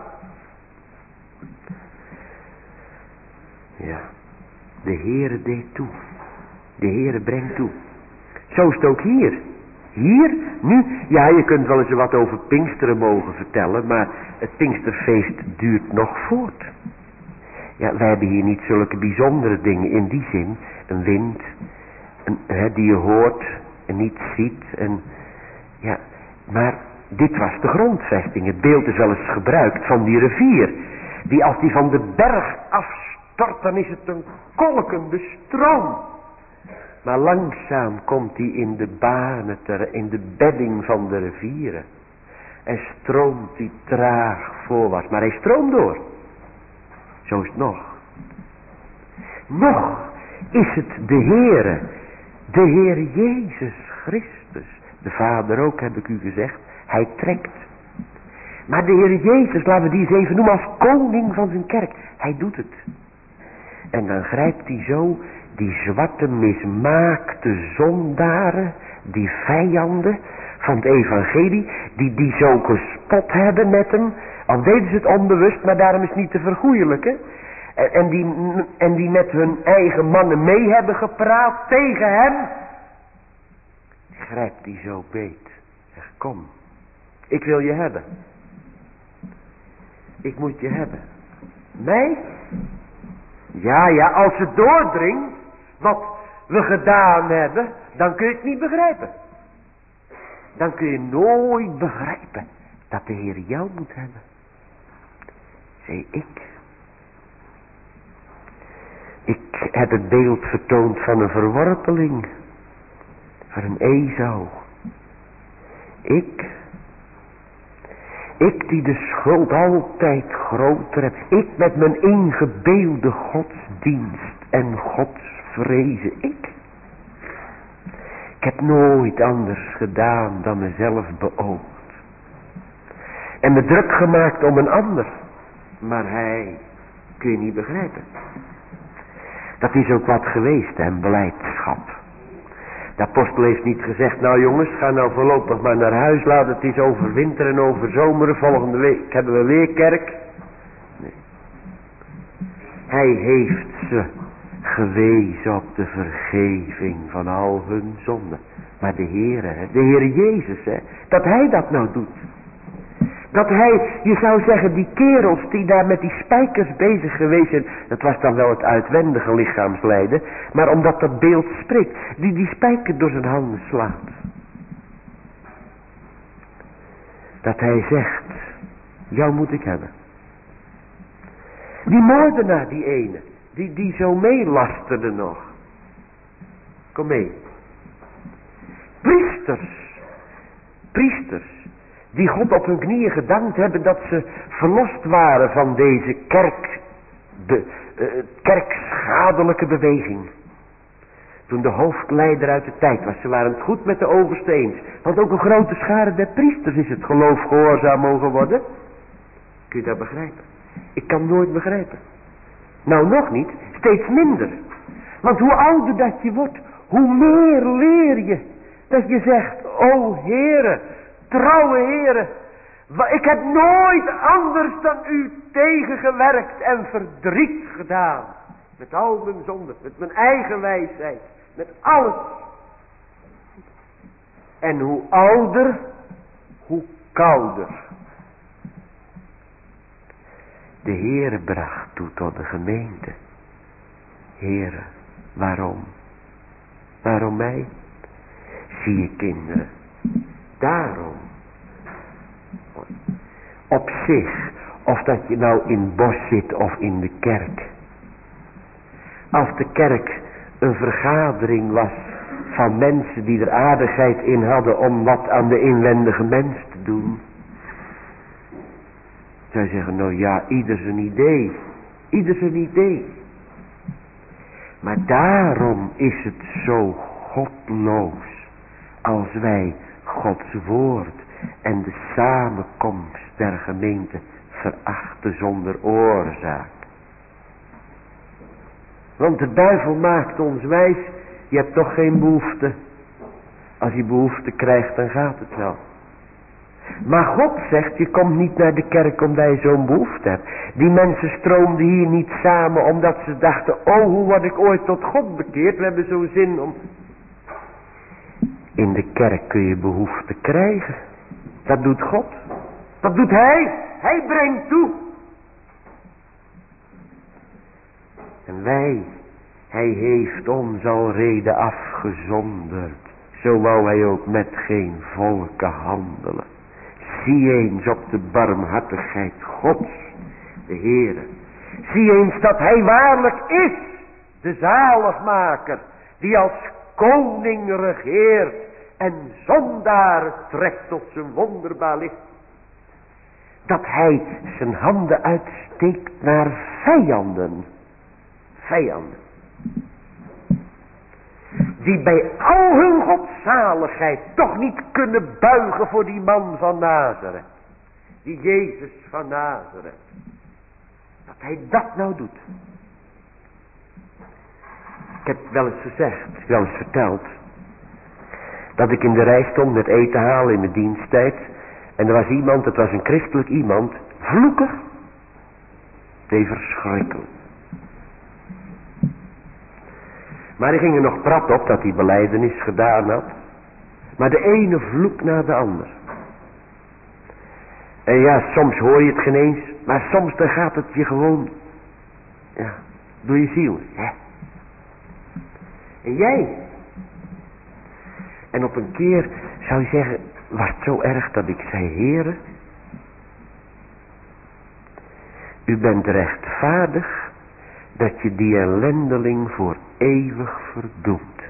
Ja, de Heere deed toe. De Heere brengt toe. Zo is het ook hier. Hier, nu, ja je kunt wel eens wat over Pinksteren mogen vertellen, maar het Pinksterfeest duurt nog voort. Ja, wij hebben hier niet zulke bijzondere dingen in die zin. Een wind, een, hè, die je hoort en niet ziet. En, ja, maar dit was de grondvesting. Het beeld is wel eens gebruikt van die rivier. Die als die van de berg afstort, dan is het een kolkende stroom. Maar langzaam komt die in de banen, ter, in de bedding van de rivieren. En stroomt die traag voorwaarts. Maar hij stroomt door. Zo is het nog. Nog is het de Heere, de Heer Jezus Christus. De Vader ook, heb ik u gezegd. Hij trekt. Maar de Heer Jezus, laten we die eens even noemen als koning van zijn kerk. Hij doet het. En dan grijpt hij zo die zwarte mismaakte zondaren, die vijanden van het evangelie, die, die zo gespot hebben met hem. Al deden ze het onbewust, maar daarom is het niet te vergoeilijken. En, en, die, en die met hun eigen mannen mee hebben gepraat tegen hem. Grijpt hij zo beet. Zeg, kom, ik wil je hebben. Ik moet je hebben. Mij? Ja, ja, als het doordringt wat we gedaan hebben, dan kun je het niet begrijpen. Dan kun je nooit begrijpen dat de Heer jou moet hebben. Zei ik. Ik heb het beeld vertoond van een verworpeling. Van een Esau. Ik. Ik die de schuld altijd groter heb. Ik met mijn ingebeelde godsdienst en godsvrezen. Ik. Ik heb nooit anders gedaan dan mezelf beoogd. En me druk gemaakt om een ander. Maar hij kun je niet begrijpen. Dat is ook wat geweest, hè, een blijdschap. De apostel heeft niet gezegd, nou jongens, ga nou voorlopig maar naar huis, laat het eens over winter en over zomer, volgende week hebben we weer kerk. Nee. Hij heeft ze gewezen op de vergeving van al hun zonden. Maar de Heere, hè, de Heere Jezus, hè, dat hij dat nou doet. Dat hij, je zou zeggen, die kerels die daar met die spijkers bezig geweest zijn, dat was dan wel het uitwendige lichaamslijden, maar omdat dat beeld spreekt, die die spijker door zijn handen slaat. Dat hij zegt, jou moet ik hebben. Die moordenaar, die ene, die, die zo meelasterde nog. Kom mee. Priesters, priesters. Die God op hun knieën gedankt hebben dat ze verlost waren van deze kerk, de uh, kerkschadelijke beweging. Toen de hoofdleider uit de tijd was, ze waren het goed met de overste eens. Want ook een grote schare der priesters is het geloof gehoorzaam mogen worden. Kun je dat begrijpen? Ik kan nooit begrijpen. Nou nog niet, steeds minder. Want hoe ouder dat je wordt, hoe meer leer je. Dat je zegt, o Heere, trouwe Heere, ik heb nooit anders dan u tegengewerkt en verdriet gedaan. Met al mijn zonden, met mijn eigen wijsheid, met alles. En hoe ouder, hoe kouder. De Heere bracht toe tot de gemeente. Heere, waarom? Waarom mij? Zie je kinderen. Daarom. Op zich, of dat je nou in het bos zit of in de kerk. Als de kerk een vergadering was van mensen die er aardigheid in hadden om wat aan de inwendige mens te doen. Zou je zeggen, nou ja, ieder zijn idee. Ieder zijn idee. Maar daarom is het zo godloos als wij Gods woord en de samenkomst der gemeente verachten zonder oorzaak. Want de duivel maakt ons wijs, je hebt toch geen behoefte. Als je behoefte krijgt, dan gaat het wel. Maar God zegt, je komt niet naar de kerk omdat je zo'n behoefte hebt. Die mensen stroomden hier niet samen omdat ze dachten, oh hoe word ik ooit tot God bekeerd. We hebben zo'n zin om... In de kerk kun je behoefte krijgen. Dat doet God. Dat doet Hij. Hij brengt toe. En wij, Hij heeft ons al reden afgezonderd. Zo wou Hij ook met geen volken handelen. Zie eens op de barmhartigheid Gods, de Heere. Zie eens dat Hij waarlijk is, de zaligmaker, die als koning regeert en zondaar trekt tot zijn wonderbaar licht. Dat Hij zijn handen uitsteekt naar vijanden. Vijanden. Die bij al hun godzaligheid toch niet kunnen buigen voor die man van Nazareth. Die Jezus van Nazareth. Dat hij dat nou doet. Ik heb wel eens gezegd, wel eens verteld. Dat ik in de rij stond met eten halen in de diensttijd. En er was iemand, het was een christelijk iemand. Vloeker. Het is verschrikkelijk. Maar hij ging er nog prat op dat hij belijdenis gedaan had. Maar de ene vloek na de ander. En ja, soms hoor je het geen eens. Maar soms dan gaat het je gewoon. Ja, door je ziel. Hè? En jij. En op een keer zou je zeggen. Was het zo erg dat ik zei. Heere. U bent rechtvaardig. Dat je die ellendeling voor eeuwig verdoemt.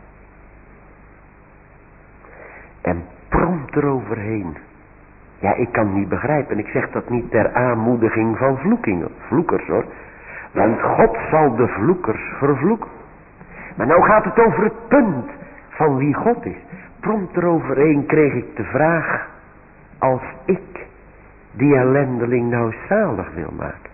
En prompt eroverheen. Ja, ik kan niet begrijpen. Ik zeg dat niet ter aanmoediging van vloekingen, vloekers hoor. Want God zal de vloekers vervloeken. Maar nou gaat het over het punt van wie God is. Prompt eroverheen kreeg ik de vraag. Als ik die ellendeling nou zalig wil maken.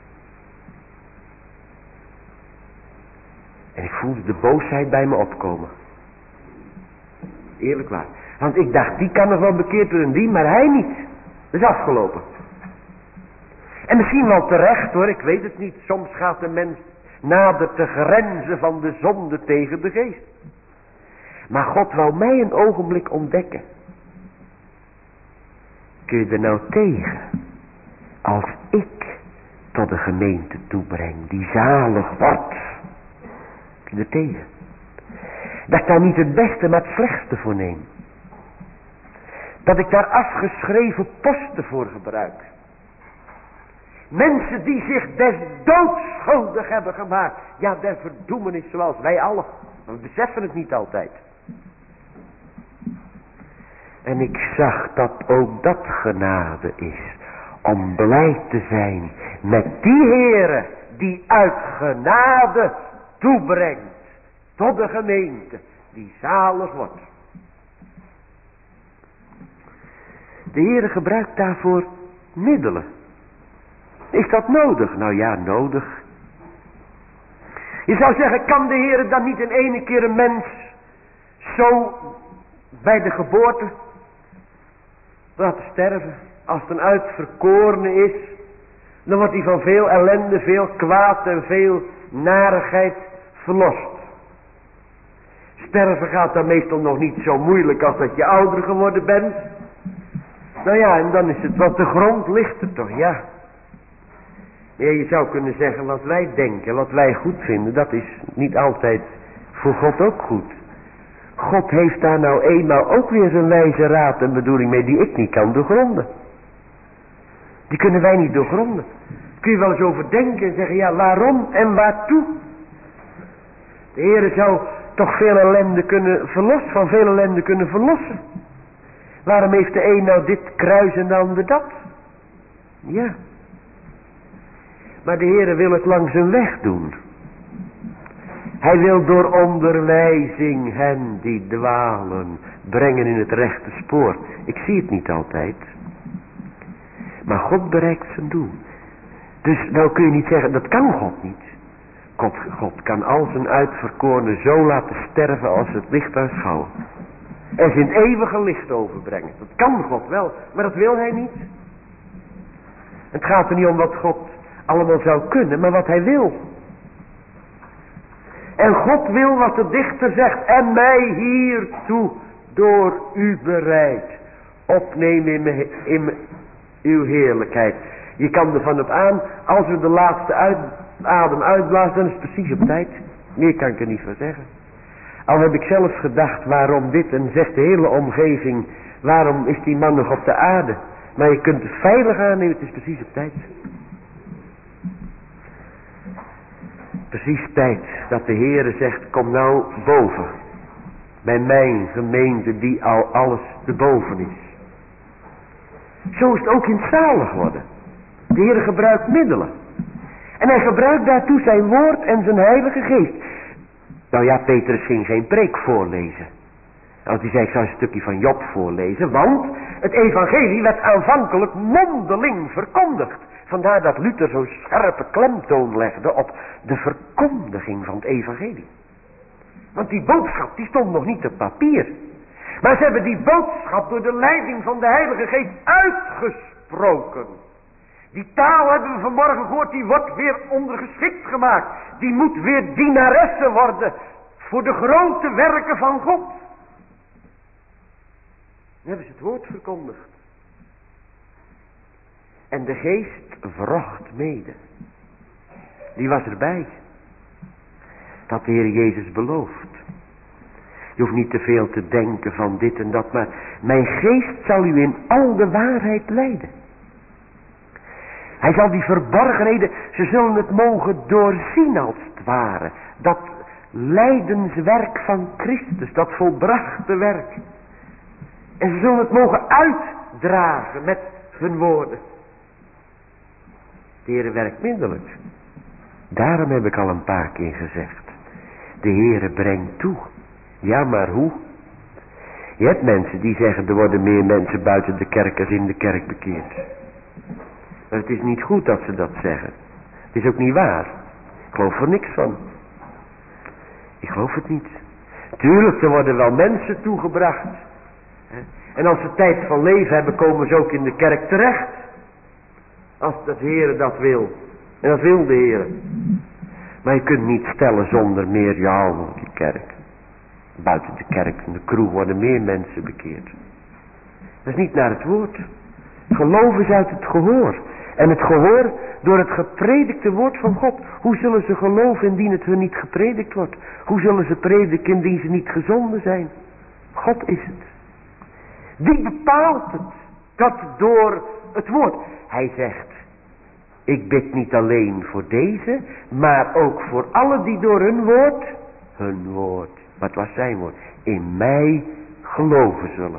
En ik voelde de boosheid bij me opkomen. Eerlijk waar. Want ik dacht, die kan nog wel bekeerd worden, die, maar hij niet. Dat is afgelopen. En misschien wel terecht hoor, ik weet het niet. Soms gaat de mens nader de grenzen van de zonde tegen de geest. Maar God wou mij een ogenblik ontdekken. Kun je er nou tegen? Als ik tot de gemeente toebreng die zalig wordt. Kun je er tegen? Dat ik daar niet het beste maar het slechtste voor neem. Dat ik daar afgeschreven posten voor gebruik. Mensen die zich des doods schuldig hebben gemaakt. Ja, der verdoemenis zoals wij allen. Maar we beseffen het niet altijd. En ik zag dat ook dat genade is. Om blij te zijn met die Heere die uit genade toebrengt. Tot de gemeente die zalig wordt. De Heere gebruikt daarvoor middelen. Is dat nodig? Nou ja, nodig. Je zou zeggen, kan de Heere dan niet in ene keer een mens zo bij de geboorte laten sterven? Als het een uitverkorene is, dan wordt hij van veel ellende, veel kwaad en veel narigheid verlost. Sterven gaat dan meestal nog niet zo moeilijk als dat je ouder geworden bent. Nou ja, en dan is het wat de grond ligt er toch, ja. Ja, je zou kunnen zeggen wat wij denken, wat wij goed vinden, dat is niet altijd voor God ook goed. God heeft daar nou eenmaal ook weer zijn wijze raad en bedoeling mee die ik niet kan doorgronden. Die kunnen wij niet doorgronden. Kun je wel eens over denken en zeggen, ja waarom en waartoe? De Heere zou toch veel ellende kunnen verlossen, van veel ellende kunnen verlossen. Waarom heeft de een nou dit kruis en de ander dat? Ja. Maar de Heere wil het langs een weg doen. Hij wil door onderwijzing hen die dwalen brengen in het rechte spoor. Ik zie het niet altijd. Maar God bereikt zijn doel. Dus nou kun je niet zeggen, dat kan God niet. God, God kan al zijn uitverkorenen zo laten sterven als het licht aanschouwen. En ze in het eeuwige licht overbrengen. Dat kan God wel, maar dat wil hij niet. Het gaat er niet om wat God allemaal zou kunnen, maar wat hij wil. En God wil wat de dichter zegt, en mij hiertoe door u bereid opnemen in, me, in me, uw heerlijkheid. Je kan er van het aan, als we de laatste uit, adem uitblazen, dan is het precies op tijd. Meer kan ik er niet van zeggen. Al heb ik zelf gedacht, waarom dit, en zegt de hele omgeving, waarom is die man nog op de aarde? Maar je kunt het veilig aannemen, het is precies op tijd. Precies tijd dat de Heere zegt, kom nou boven. Bij mijn gemeente die al alles te boven is. Zo is het ook in het zalig worden. De Heere gebruikt middelen. En hij gebruikt daartoe zijn woord en zijn heilige geest. Nou ja, Petrus ging geen preek voorlezen. Als hij zei, ik zou een stukje van Job voorlezen. Want het evangelie werd aanvankelijk mondeling verkondigd. Vandaar dat Luther zo'n scherpe klemtoon legde op de verkondiging van het evangelie. Want die boodschap die stond nog niet op papier. Maar ze hebben die boodschap door de leiding van de Heilige Geest uitgesproken. Die taal hebben we vanmorgen gehoord, die wordt weer ondergeschikt gemaakt. Die moet weer dienaresse worden voor de grote werken van God. Dan hebben ze het woord verkondigd. En de Geest vrocht mede. Die was erbij. Dat de Heer Jezus belooft. Je hoeft niet te veel te denken van dit en dat, maar mijn geest zal u in al de waarheid leiden. Hij zal die verborgenheden, ze zullen het mogen doorzien als het ware. Dat lijdenswerk van Christus, dat volbrachte werk. En ze zullen het mogen uitdragen met hun woorden. De Heere werkt middelijk. Daarom heb ik al een paar keer gezegd. De Heere brengt toe. Ja, maar hoe? Je hebt mensen die zeggen, er worden meer mensen buiten de kerk als in de kerk bekeerd. Maar het is niet goed dat ze dat zeggen. Het is ook niet waar. Ik geloof er niks van. Ik geloof het niet. Tuurlijk, er worden wel mensen toegebracht. En als ze tijd van leven hebben, komen ze ook in de kerk terecht. Als de Heere dat wil. En dat wil de Heere. Maar je kunt niet stellen zonder meer, ja, die kerk. Buiten de kerk en de kroeg worden meer mensen bekeerd. Dat is niet naar het woord. Geloof is uit het gehoor. En het gehoor door het gepredikte woord van God. Hoe zullen ze geloven indien het hun niet gepredikt wordt? Hoe zullen ze prediken indien ze niet gezonden zijn? God is het. Wie bepaalt het? Dat door het woord. Hij zegt, ik bid niet alleen voor deze, maar ook voor alle die door hun woord, hun woord, wat was zijn woord, in mij geloven zullen.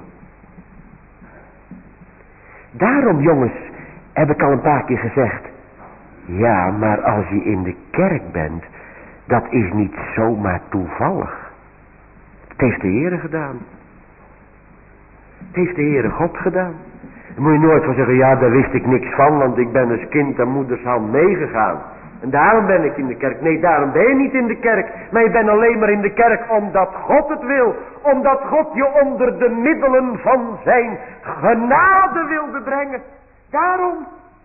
Daarom, jongens, heb ik al een paar keer gezegd, ja, maar als je in de kerk bent, dat is niet zomaar toevallig. Het heeft de Heere gedaan. Het heeft de Heere God gedaan. Dan moet je nooit van zeggen, ja, daar wist ik niks van, want ik ben als kind aan moeders hand meegegaan. En daarom ben ik in de kerk. Nee, daarom ben je niet in de kerk. Maar je bent alleen maar in de kerk omdat God het wil. Omdat God je onder de middelen van zijn genade wilde brengen. Daarom.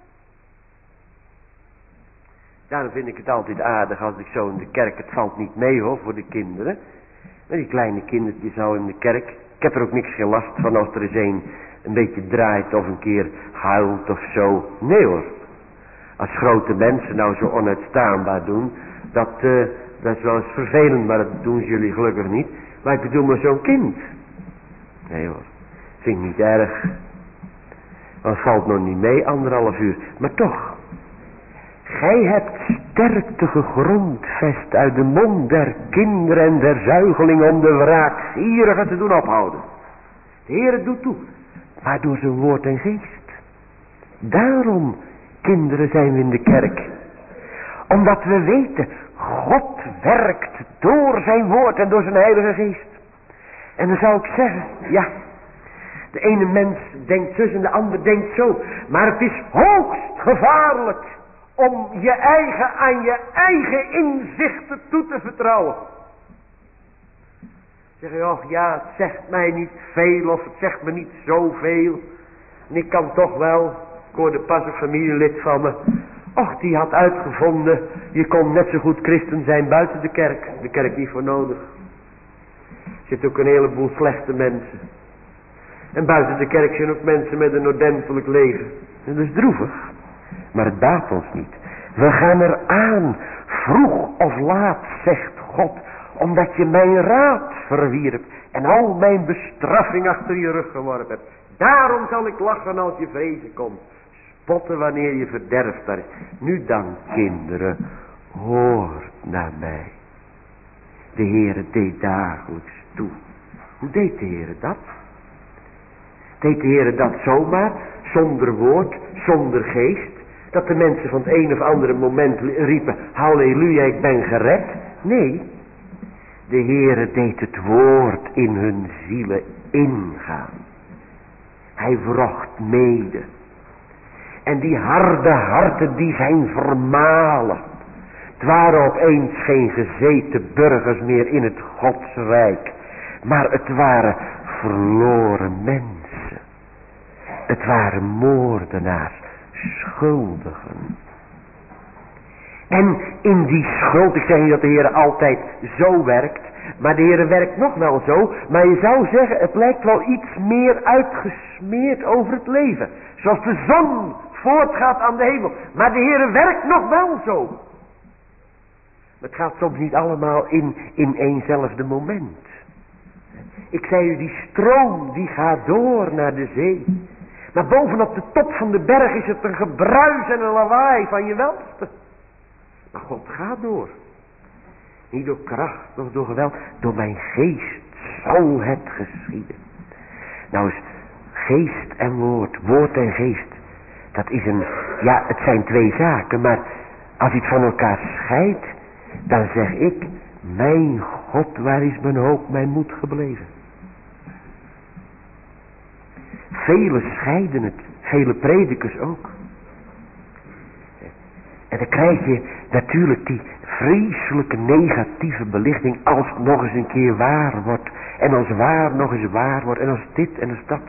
Daarom vind ik het altijd aardig als ik zo in de kerk, het valt niet mee hoor, voor de kinderen. Maar die kleine kindertjes zo in de kerk. Ik heb er ook niks geen last van als er eens een een beetje draait of een keer huilt of zo. Nee hoor. Als grote mensen nou zo onuitstaanbaar doen, dat, uh, dat is wel eens vervelend, maar dat doen jullie gelukkig niet. Maar ik bedoel maar zo'n kind. Nee hoor, vind ik niet erg. Want het valt nog niet mee, anderhalf uur. Maar toch, gij hebt sterkte gegrondvest uit de mond der kinderen en der zuigelingen om de wraakgierigen te doen ophouden. De Heere doet toe, maar door zijn woord en geest. Daarom, kinderen, zijn we in de kerk. Omdat we weten, God werkt door zijn woord en door zijn heilige geest. En dan zou ik zeggen, ja, de ene mens denkt zus en de ander denkt zo. Maar het is hoogst gevaarlijk om je eigen aan je eigen inzichten toe te vertrouwen. Zeg je, och ja, het zegt mij niet veel of het zegt me niet zoveel. En ik kan toch wel, ik hoorde pas een familielid van me. Och, die had uitgevonden, je kon net zo goed christen zijn buiten de kerk. De kerk niet voor nodig. Er zitten ook een heleboel slechte mensen. En buiten de kerk zijn ook mensen met een ordentelijk leven. En dat is droevig. Maar het baat ons niet. We gaan er aan, vroeg of laat, zegt God, omdat je mijn raad verwierp en al mijn bestraffing achter je rug geworpen hebt. Daarom zal ik lachen als je vrezen komt. Spotten wanneer je verderft daar is. Nu dan, kinderen, hoort naar mij. De Heere deed dagelijks toe. Hoe deed de Heere dat? Deed de Heere dat zomaar, zonder woord, zonder geest? Dat de mensen van het een of andere moment riepen, halleluja, ik ben gered? Nee. De Heere deed het woord in hun zielen ingaan. Hij wrocht mede. En die harde harten die zijn vermalen. Het waren opeens geen gezeten burgers meer in het Godsrijk. Maar het waren verloren mensen. Het waren moordenaars, schuldigen. En in die schuld, ik zeg niet dat de Heer altijd zo werkt. Maar de Heer werkt nog wel zo. Maar je zou zeggen, het lijkt wel iets meer uitgesmeerd over het leven. Zoals de zon voortgaat aan de hemel. Maar de Heer werkt nog wel zo. Het gaat soms niet allemaal in, in eenzelfde moment. Ik zei u, die stroom die gaat door naar de zee. Maar bovenop de top van de berg is het een gebruis en een lawaai van je welste. Maar God gaat door. Niet door kracht, noch door geweld. Door mijn geest zal het geschieden. Nou is geest en woord, woord en geest. Dat is een, ja het zijn twee zaken. Maar als je het van elkaar scheidt. Dan zeg ik, mijn God, waar is mijn hoop, mijn moed gebleven? Velen scheiden het, vele predikers ook. En dan krijg je natuurlijk die vreselijke negatieve belichting als het nog eens een keer waar wordt. En als waar nog eens waar wordt. En als dit en als dat.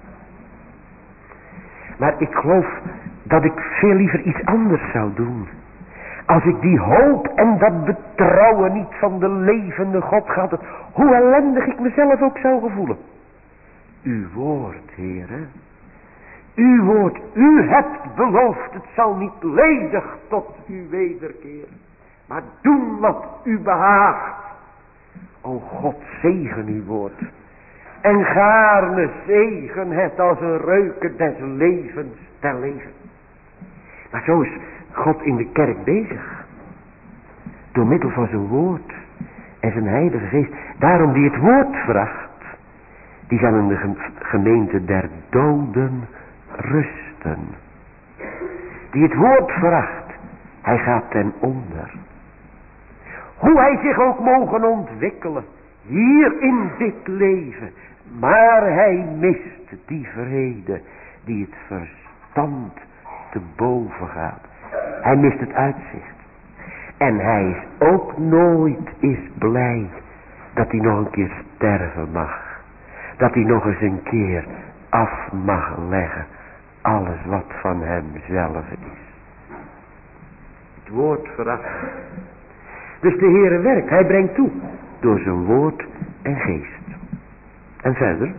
Maar ik geloof dat ik veel liever iets anders zou doen. Als ik die hoop en dat betrouwen niet van de levende God had, het, hoe ellendig ik mezelf ook zou gevoelen. Uw woord, Heere. Uw woord, u hebt beloofd, het zal niet ledig tot u wederkeren. Maar doen wat u behaagt. O God, zegen uw woord. En gaarne zegen het als een reuken des levens ter leven. Maar zo is God in de kerk bezig. Door middel van zijn woord en zijn heilige geest. Daarom die het woord vraagt. Die zal in de gemeente der doden rusten. Die het woord vraagt. Hij gaat ten onder. Hoe hij zich ook mogen ontwikkelen. Hier in dit leven. Maar hij mist die vrede. Die het verstand te boven gaat. Hij mist het uitzicht. En hij is ook nooit is blij. Dat hij nog een keer sterven mag. Dat hij nog eens een keer af mag leggen. Alles wat van hem zelf is. Het woord veracht. Dus de Heere werkt. Hij brengt toe. Door zijn woord en geest. En verder.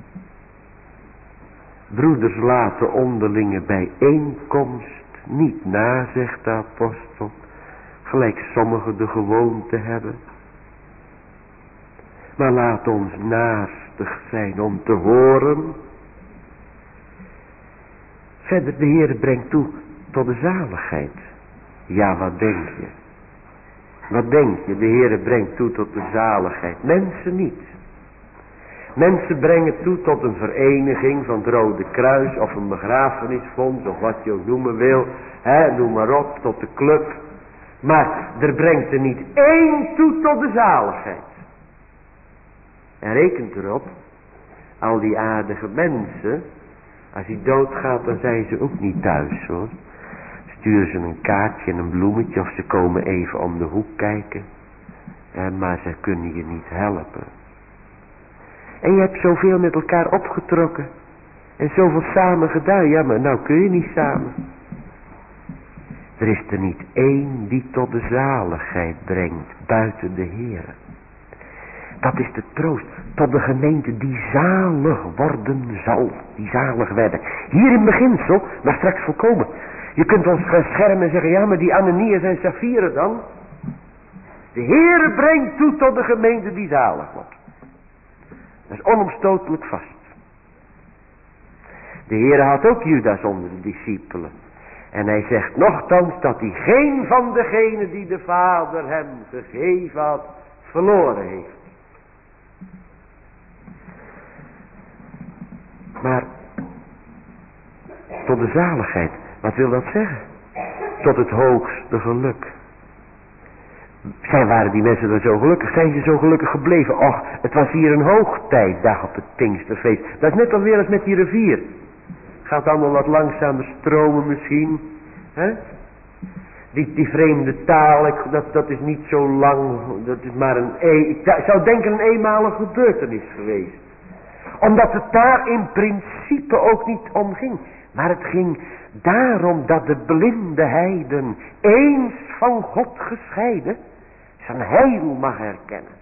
Broeders laten onderlinge bijeenkomst niet na, zegt de apostel. Gelijk sommigen de gewoonte hebben. Maar laat ons naastig zijn om te horen. Verder, de Heer brengt toe tot de zaligheid. Ja, wat denk je? Wat denk je? De Heer brengt toe tot de zaligheid. Mensen niet. Mensen brengen toe tot een vereniging van het Rode Kruis of een begrafenisfonds of wat je ook noemen wil. Hè, noem maar op, tot de club. Maar er brengt er niet één toe tot de zaligheid. En rekent erop, al die aardige mensen, als hij doodgaat dan zijn ze ook niet thuis hoor. Sturen ze een kaartje en een bloemetje of ze komen even om de hoek kijken. Eh, maar ze kunnen je niet helpen. En je hebt zoveel met elkaar opgetrokken. En zoveel samen gedaan. Ja, maar nou kun je niet samen. Er is er niet één die tot de zaligheid brengt. Buiten de Heer. Dat is de troost. Tot de gemeente die zalig worden zal. Die zalig werden. Hier in beginsel, maar straks volkomen. Je kunt ons gaan schermen en zeggen. Ja, maar die Ananias en Sapphira dan. De Heer brengt toe tot de gemeente die zalig wordt. Dat is onomstotelijk vast. De Heer had ook Judas onder de discipelen. En hij zegt nochtans dat hij geen van degenen die de Vader hem gegeven had, verloren heeft. Maar tot de zaligheid, wat wil dat zeggen? Tot het hoogste geluk. Zijn waren die mensen dan zo gelukkig? Zijn ze zo gelukkig gebleven? Och, het was hier een hoogtijdag op het Pinksterfeest. Dat is net alweer als met die rivier. Gaat allemaal wat langzamer stromen misschien. Hè? Die, die vreemde taal, ik, dat, dat is niet zo lang. Dat is maar een, ik zou denken een eenmalige gebeurtenis geweest. Omdat het daar in principe ook niet om ging. Maar het ging daarom dat de blinde heiden, eens van God gescheiden, zijn heil mag herkennen.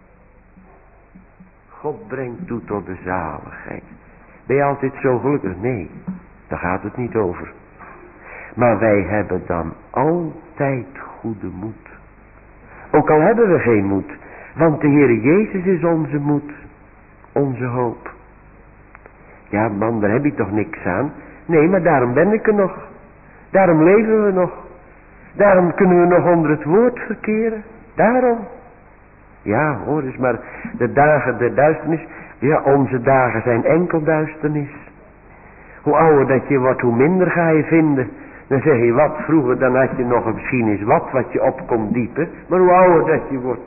God brengt toe tot de zaligheid. Ben je altijd zo gelukkig? Nee, daar gaat het niet over. Maar wij hebben dan altijd goede moed. Ook al hebben we geen moed. Want de Heere Jezus is onze moed. Onze hoop. Ja man, daar heb je toch niks aan. Nee, maar daarom ben ik er nog. Daarom leven we nog. Daarom kunnen we nog onder het woord verkeren. Daarom. Ja hoor eens, maar de dagen der duisternis. Ja, onze dagen zijn enkel duisternis. Hoe ouder dat je wordt, hoe minder ga je vinden. Dan zeg je wat, vroeger dan had je nog misschien eens wat wat je op kon diepen. Maar hoe ouder dat je wordt.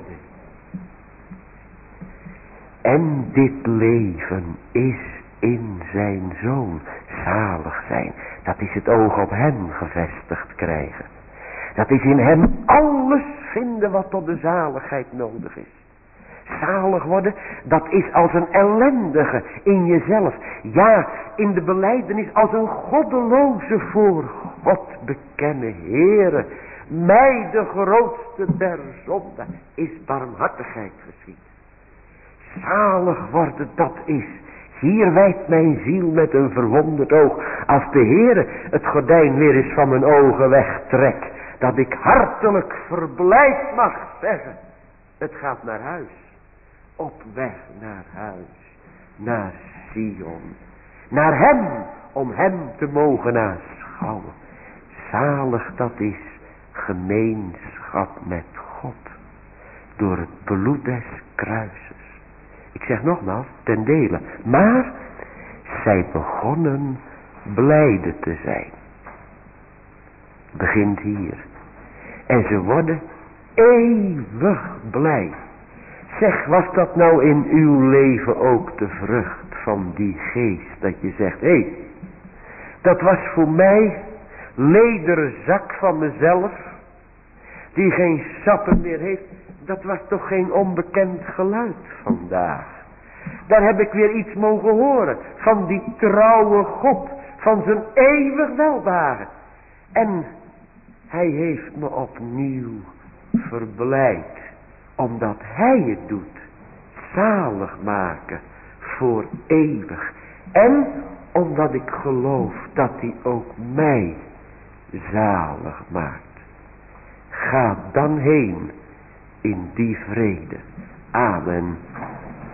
En dit leven is in zijn Zoon zalig zijn. Dat is het oog op hem gevestigd krijgen. Dat is in hem alles vinden wat tot de zaligheid nodig is. Zalig worden, dat is als een ellendige in jezelf. Ja, in de belijdenis als een goddeloze voor God bekennen. Heere, mij de grootste der zonden is barmhartigheid geschied. Zalig worden, dat is. Hier wijdt mijn ziel met een verwonderd oog. Als de Heere het gordijn weer eens van mijn ogen wegtrekt. Dat ik hartelijk verblijd mag zeggen. Het gaat naar huis. Op weg naar huis. Naar Sion. Naar hem. Om hem te mogen aanschouwen. Zalig dat is gemeenschap met God. Door het bloed des kruises. Ik zeg nogmaals, ten dele. Maar zij begonnen blijde te zijn. Begint hier. En ze worden eeuwig blij. Zeg, was dat nou in uw leven ook de vrucht van die geest? Dat je zegt, hé, hey, dat was voor mij lederen zak van mezelf. Die geen sappen meer heeft. Dat was toch geen onbekend geluid vandaag. Daar heb ik weer iets mogen horen. Van die trouwe God. Van zijn eeuwig welbehagen. En hij heeft me opnieuw verblijd. Omdat hij het doet. Zalig maken. Voor eeuwig. En omdat ik geloof dat hij ook mij zalig maakt. Ga dan heen. In die vrede. Amen.